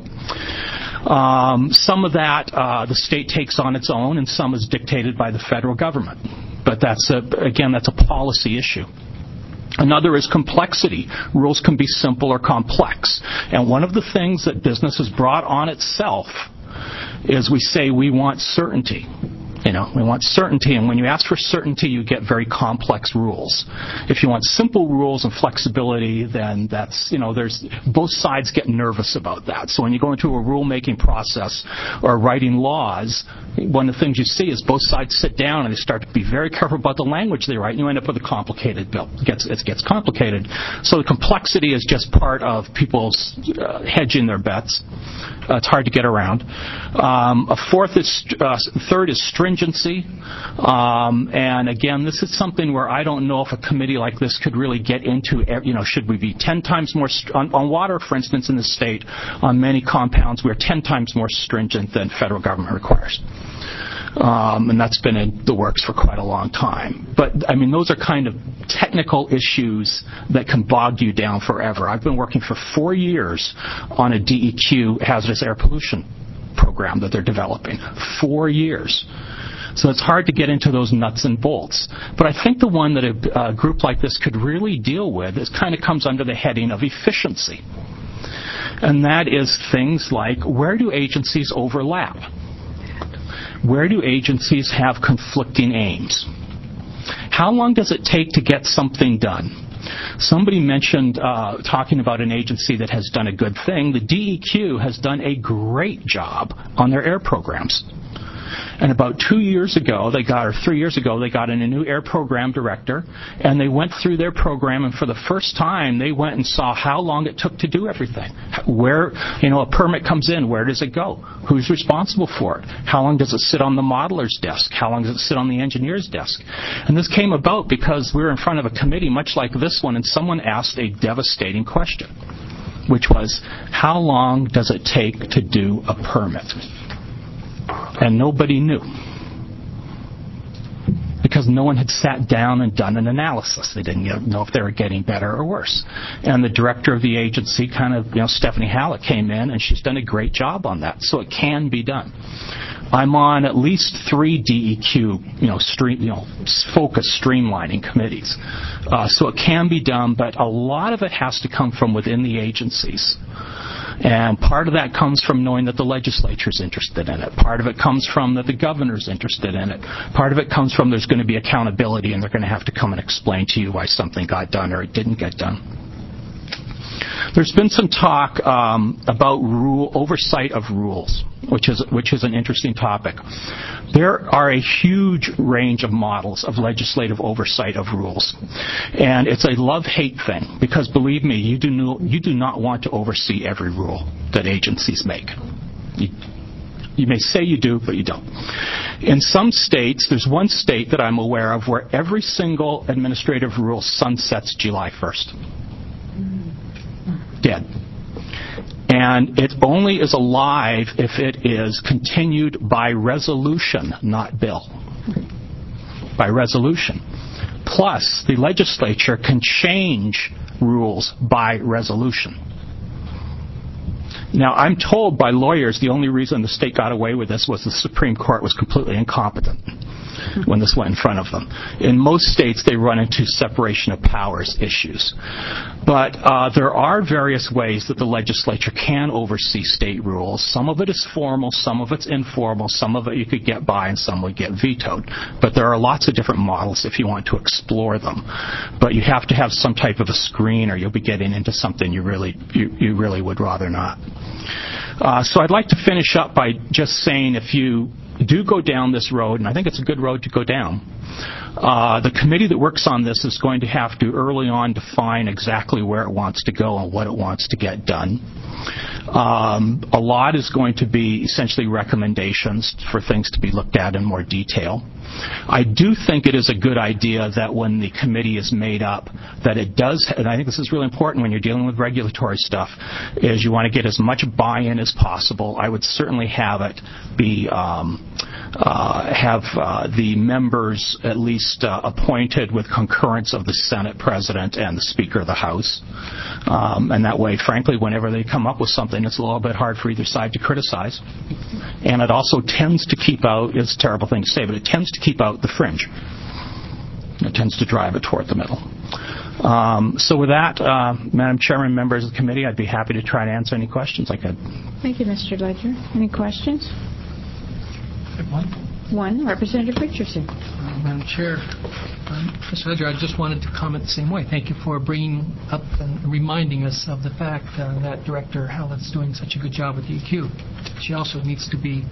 Some of that the state takes on its own, and some is dictated by the federal government. But that's a policy issue. Another is complexity. Rules can be simple or complex. And one of the things that business has brought on itself is we say we want certainty. We want certainty, and when you ask for certainty, you get very complex rules. If you want simple rules and flexibility, then that's, both sides get nervous about that. So when you go into a rulemaking process or writing laws, one of the things you see is both sides sit down and they start to be very careful about the language they write, and you end up with a complicated bill. It gets complicated. So the complexity is just part of people's hedging their bets. It's hard to get around. Third is stringency. And again, this is something where I don't know if a committee like this could really get into, should we be 10 times more, on water, for instance, in the state, on many compounds, we're 10 times more stringent than federal government requires. And that's been in the works for quite a long time. But, those are kind of technical issues that can bog you down forever. I've been working for 4 years on a DEQ hazardous air pollution program that they're developing. 4 years. So it's hard to get into those nuts and bolts. But I think the one that a group like this could really deal with comes under the heading of efficiency. And that is things like, where do agencies overlap? Where do agencies have conflicting aims? How long does it take to get something done? Somebody mentioned talking about an agency that has done a good thing. The DEQ has done a great job on their air programs. And about 3 years ago, they got in a new air program director, and they went through their program, and for the first time, they went and saw how long it took to do everything. Where, a permit comes in, where does it go? Who's responsible for it? How long does it sit on the modeler's desk? How long does it sit on the engineer's desk? And this came about because we were in front of a committee much like this one, and someone asked a devastating question, which was, how long does it take to do a permit? And nobody knew, because no one had sat down and done an analysis. They didn't know if they were getting better or worse. And the director of the agency, Stephanie Hallett, came in, and she's done a great job on that. So it can be done. I'm on at least 3 DEQ, focus streamlining committees. So it can be done, but a lot of it has to come from within the agencies. And part of that comes from knowing that the legislature's interested in it. Part of it comes from that the governor's interested in it. Part of it comes from there's going to be accountability, and they're going to have to come and explain to you why something got done or it didn't get done. There's been some talk about oversight of rules, which is an interesting topic. There are a huge range of models of legislative oversight of rules, and it's a love-hate thing because, believe me, you do not want to oversee every rule that agencies make. You may say you do, but you don't. In some states, there's one state that I'm aware of where every single administrative rule sunsets July 1st. Dead. And it only is alive if it is continued by resolution, not bill. By resolution. Plus, the legislature can change rules by resolution. Now, I'm told by lawyers the only reason the state got away with this was the Supreme Court was completely incompetent when this went in front of them. In most states, they run into separation of powers issues. But there are various ways that the legislature can oversee state rules. Some of it is formal, some of it's informal, some of it you could get by, and some would get vetoed. But there are lots of different models if you want to explore them. But you have to have some type of a screen, or you'll be getting into something you really would rather not. So I'd like to finish up by just saying if you do go down this road, and I think it's a good road to go down, the committee that works on this is going to have to early on define exactly where it wants to go and what it wants to get done. A lot is going to be essentially recommendations for things to be looked at in more detail. I do think it is a good idea that when the committee is made up, that it does, and I think this is really important when you're dealing with regulatory stuff, is you want to get as much buy-in as possible. I would certainly have it be the members at least appointed with concurrence of the Senate President and the Speaker of the House. And that way, frankly, whenever they come up with something, it's a little bit hard for either side to criticize. And it also tends to keep out, it's a terrible thing to say, but it tends to keep out the fringe. It tends to drive it toward the middle. So with that, Madam Chairman, members of the committee, I'd be happy to try to answer any questions I could. Thank you, Mr. Ledger. Any questions? One, Representative Richardson. Madam Chair, Mr. Ledger, I just wanted to comment the same way. Thank you for bringing up and reminding us of the fact that Director Hallett's doing such a good job with EQ. She also needs to be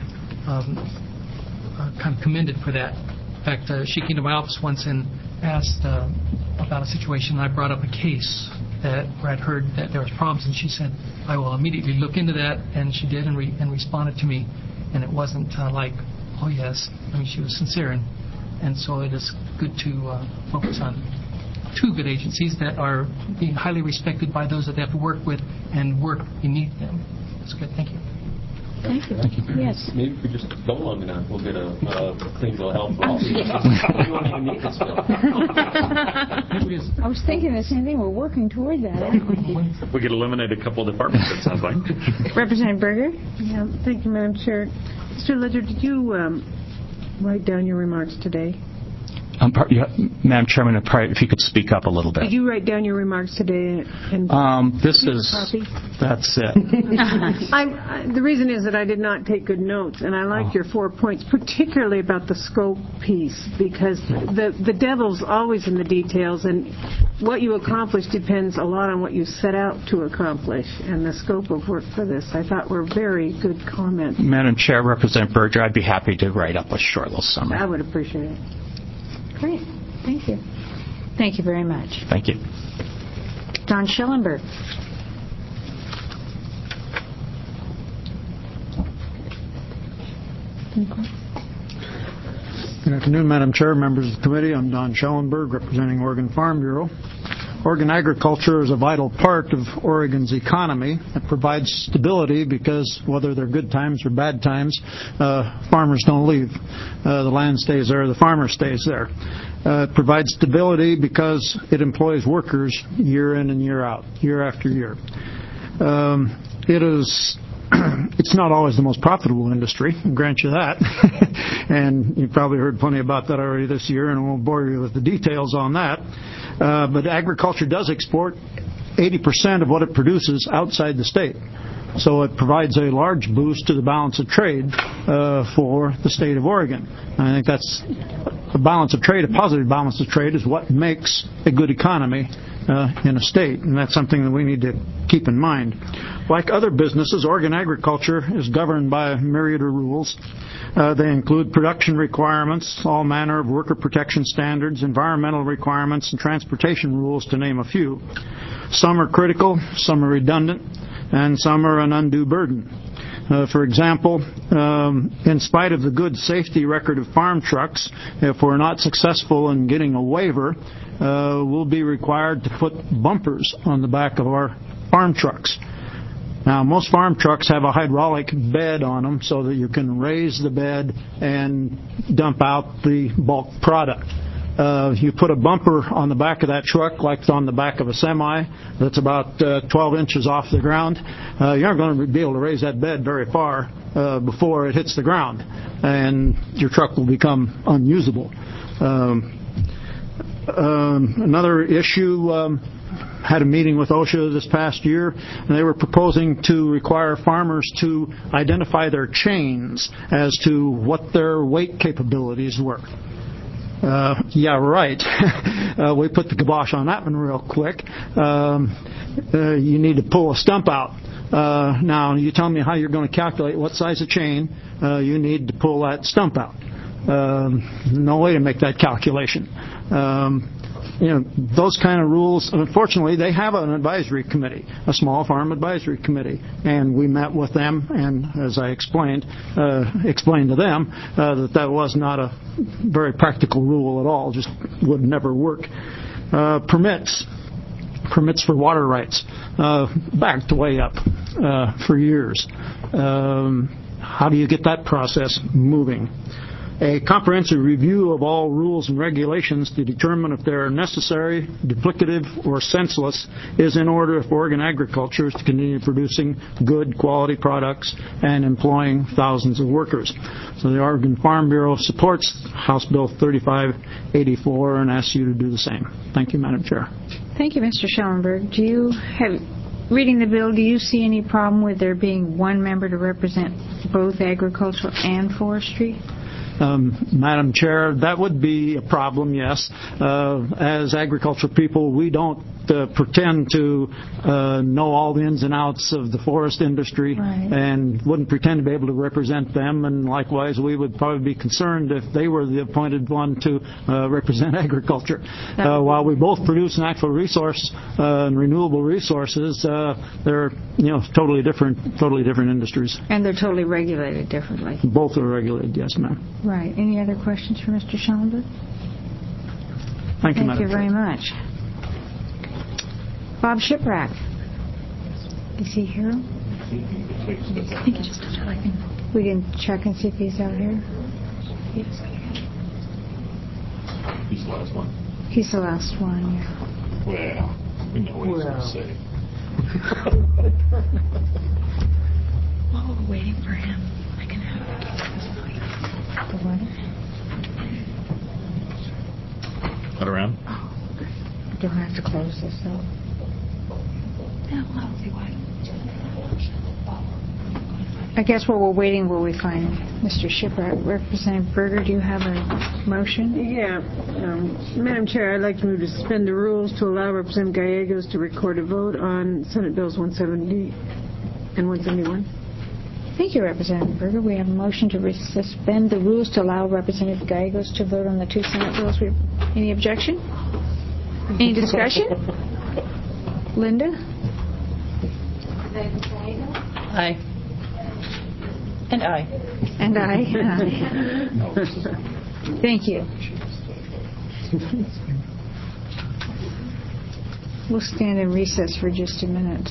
kind of commended for that. In fact, she came to my office once and asked about a situation. I brought up a case where I'd heard that there was problems, and she said, I will immediately look into that, and she did and responded to me. And it wasn't like, oh, yes. I mean, she was sincere. And so it is good to focus on two good agencies that are being highly respected by those that they have to work with and work beneath them. That's good. Thank you. Thank you. Yes. Maybe if we just go long enough, we'll get a clean bill of health for all the agencies. We won't even need this bill. I was thinking the same thing. We're working toward that, aren't we? We could eliminate a couple of departments, it sounds like. Representative Berger? Yeah, thank you, Madam Chair. Mr. Ledger, did you write down your remarks today? Madam Chairman, if you could speak up a little bit. Did you write down your remarks today? That's it. The reason is that I did not take good notes, and I like your 4 points, particularly about the scope piece, because the devil's always in the details, and what you accomplish depends a lot on what you set out to accomplish, and the scope of work for this, I thought, were very good comments. Madam Chair, Representative Berger, I'd be happy to write up a short little summary. I would appreciate it. Great. Thank you. Thank you very much. Thank you. Don Schellenberg. Good afternoon, Madam Chair, members of the committee. I'm Don Schellenberg, representing Oregon Farm Bureau. Oregon agriculture is a vital part of Oregon's economy. It provides stability because whether they're good times or bad times, farmers don't leave. The land stays there, the farmer stays there. It provides stability because it employs workers year in and year out, year after year. It is it's not always the most profitable industry, I'll grant you that. And you've probably heard plenty about that already this year, and I won't bore you with the details on that. But agriculture does export 80% of what it produces outside the state. So it provides a large boost to the balance of trade for the state of Oregon. I think that's a balance of trade, a positive balance of trade is what makes a good economy in a state, and that's something that we need to keep in mind. Like other businesses, Oregon agriculture is governed by a myriad of rules. They include production requirements, all manner of worker protection standards, environmental requirements, and transportation rules, to name a few. Some are critical, some are redundant, and some are an undue burden. For example, in spite of the good safety record of farm trucks, if we're not successful in getting a waiver, we'll be required to put bumpers on the back of our farm trucks. Now, most farm trucks have a hydraulic bed on them so that you can raise the bed and dump out the bulk product. You put a bumper on the back of that truck, like it's on the back of a semi, that's about 12 inches off the ground. You're not going to be able to raise that bed very far before it hits the ground, and your truck will become unusable. Another issue, had a meeting with OSHA this past year, and they were proposing to require farmers to identify their chains as to what their weight capabilities were. Yeah, right. We put the kibosh on that one real quick. You need to pull a stump out. Now, you tell me how you're going to calculate what size of chain you need to pull that stump out. No way to make that calculation. Those kind of rules, unfortunately, they have an advisory committee, a small farm advisory committee, and we met with them, and as I explained to them that was not a very practical rule at all, just would never work. Permits for water rights, backed way up for years. How do you get that process moving? A comprehensive review of all rules and regulations to determine if they are necessary, duplicative, or senseless is in order for Oregon agriculture to continue producing good quality products and employing thousands of workers. So the Oregon Farm Bureau supports House Bill 3584 and asks you to do the same. Thank you, Madam Chair. Thank you, Mr. Schellenberg. Reading the bill, do you see any problem with there being one member to represent both agriculture and forestry? Madam Chair, that would be a problem, yes. As agricultural people, we don't pretend to know all the ins and outs of the forest industry, right, and wouldn't pretend to be able to represent them. And likewise, we would probably be concerned if they were the appointed one to represent agriculture. While we both produce natural resource and renewable resources, they're totally different industries. And they're totally regulated differently. Both are regulated, yes, ma'am. Right. Any other questions for Mr. Schellenberg? Thank you, Madam Chair. Thank you very much. Bob Shiprack. Is he here? I think he just stepped out. We can check and see if he's out here. He's the last one. He's the last one, yeah. Well, we know what he's going to say. While we're waiting for him, I can have the what? Not around? Oh, don't have to close this though. I guess while we're waiting, will we find Mr. Shiprack? Representative Berger, do you have a motion? Yeah. Madam Chair, I'd like to move to suspend the rules to allow Representative Gallegos to record a vote on Senate Bills 170 and 171. Thank you, Representative Berger. We have a motion to suspend the rules to allow Representative Gallegos to vote on the two Senate bills. Any objection? Any discussion? Linda? Aye. And aye. And aye. Thank you. We'll stand in recess for just a minute.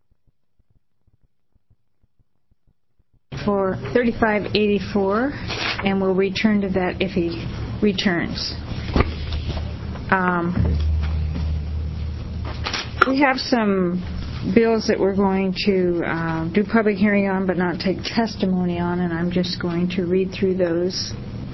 For 3584. and we'll return to that if he returns. We have some bills that we're going to do public hearing on but not take testimony on, and I'm just going to read through those.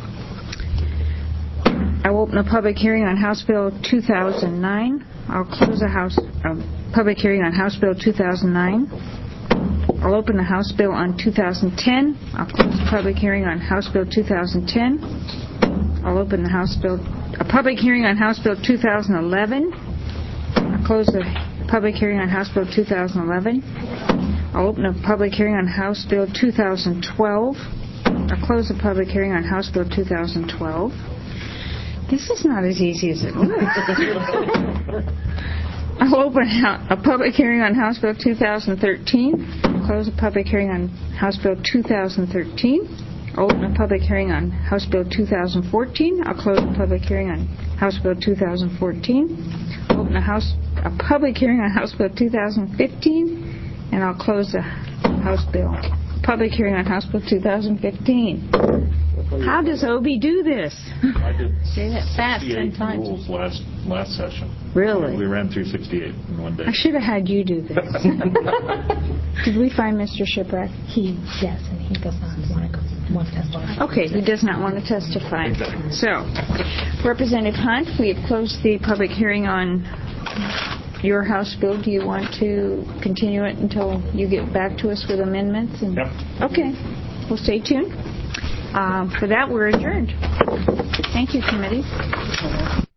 I will open a public hearing on House Bill 2009. I'll close a public hearing on House Bill 2009. I'll open the House Bill on 2010. I'll close the public hearing on House Bill 2010. I'll open a public hearing on House Bill 2011. I'll close the public hearing on House Bill 2011. I'll open a public hearing on House Bill 2012. I'll close the public hearing on House Bill 2012. This is not as easy as it looks. I'll open a public hearing on House Bill 2013. I'll close a public hearing on House Bill 2013. I'll open a public hearing on House Bill 2014. I'll close a public hearing on House Bill 2014. I'll open a public hearing on House Bill 2015, and I'll close the public hearing on House Bill 2015. How does Obie do this? I did say that fast 68 rules last session. Really? We ran through 68 in one day. I should have had you do this. Did we find Mr. Shipwreck? Yes, and he does not want to testify. Okay, he does not want to testify. Exactly. So, Representative Hunt, we have closed the public hearing on your House bill. Do you want to continue it until you get back to us with amendments? Yep. Okay. We'll stay tuned. For that, we're adjourned. Thank you, committee.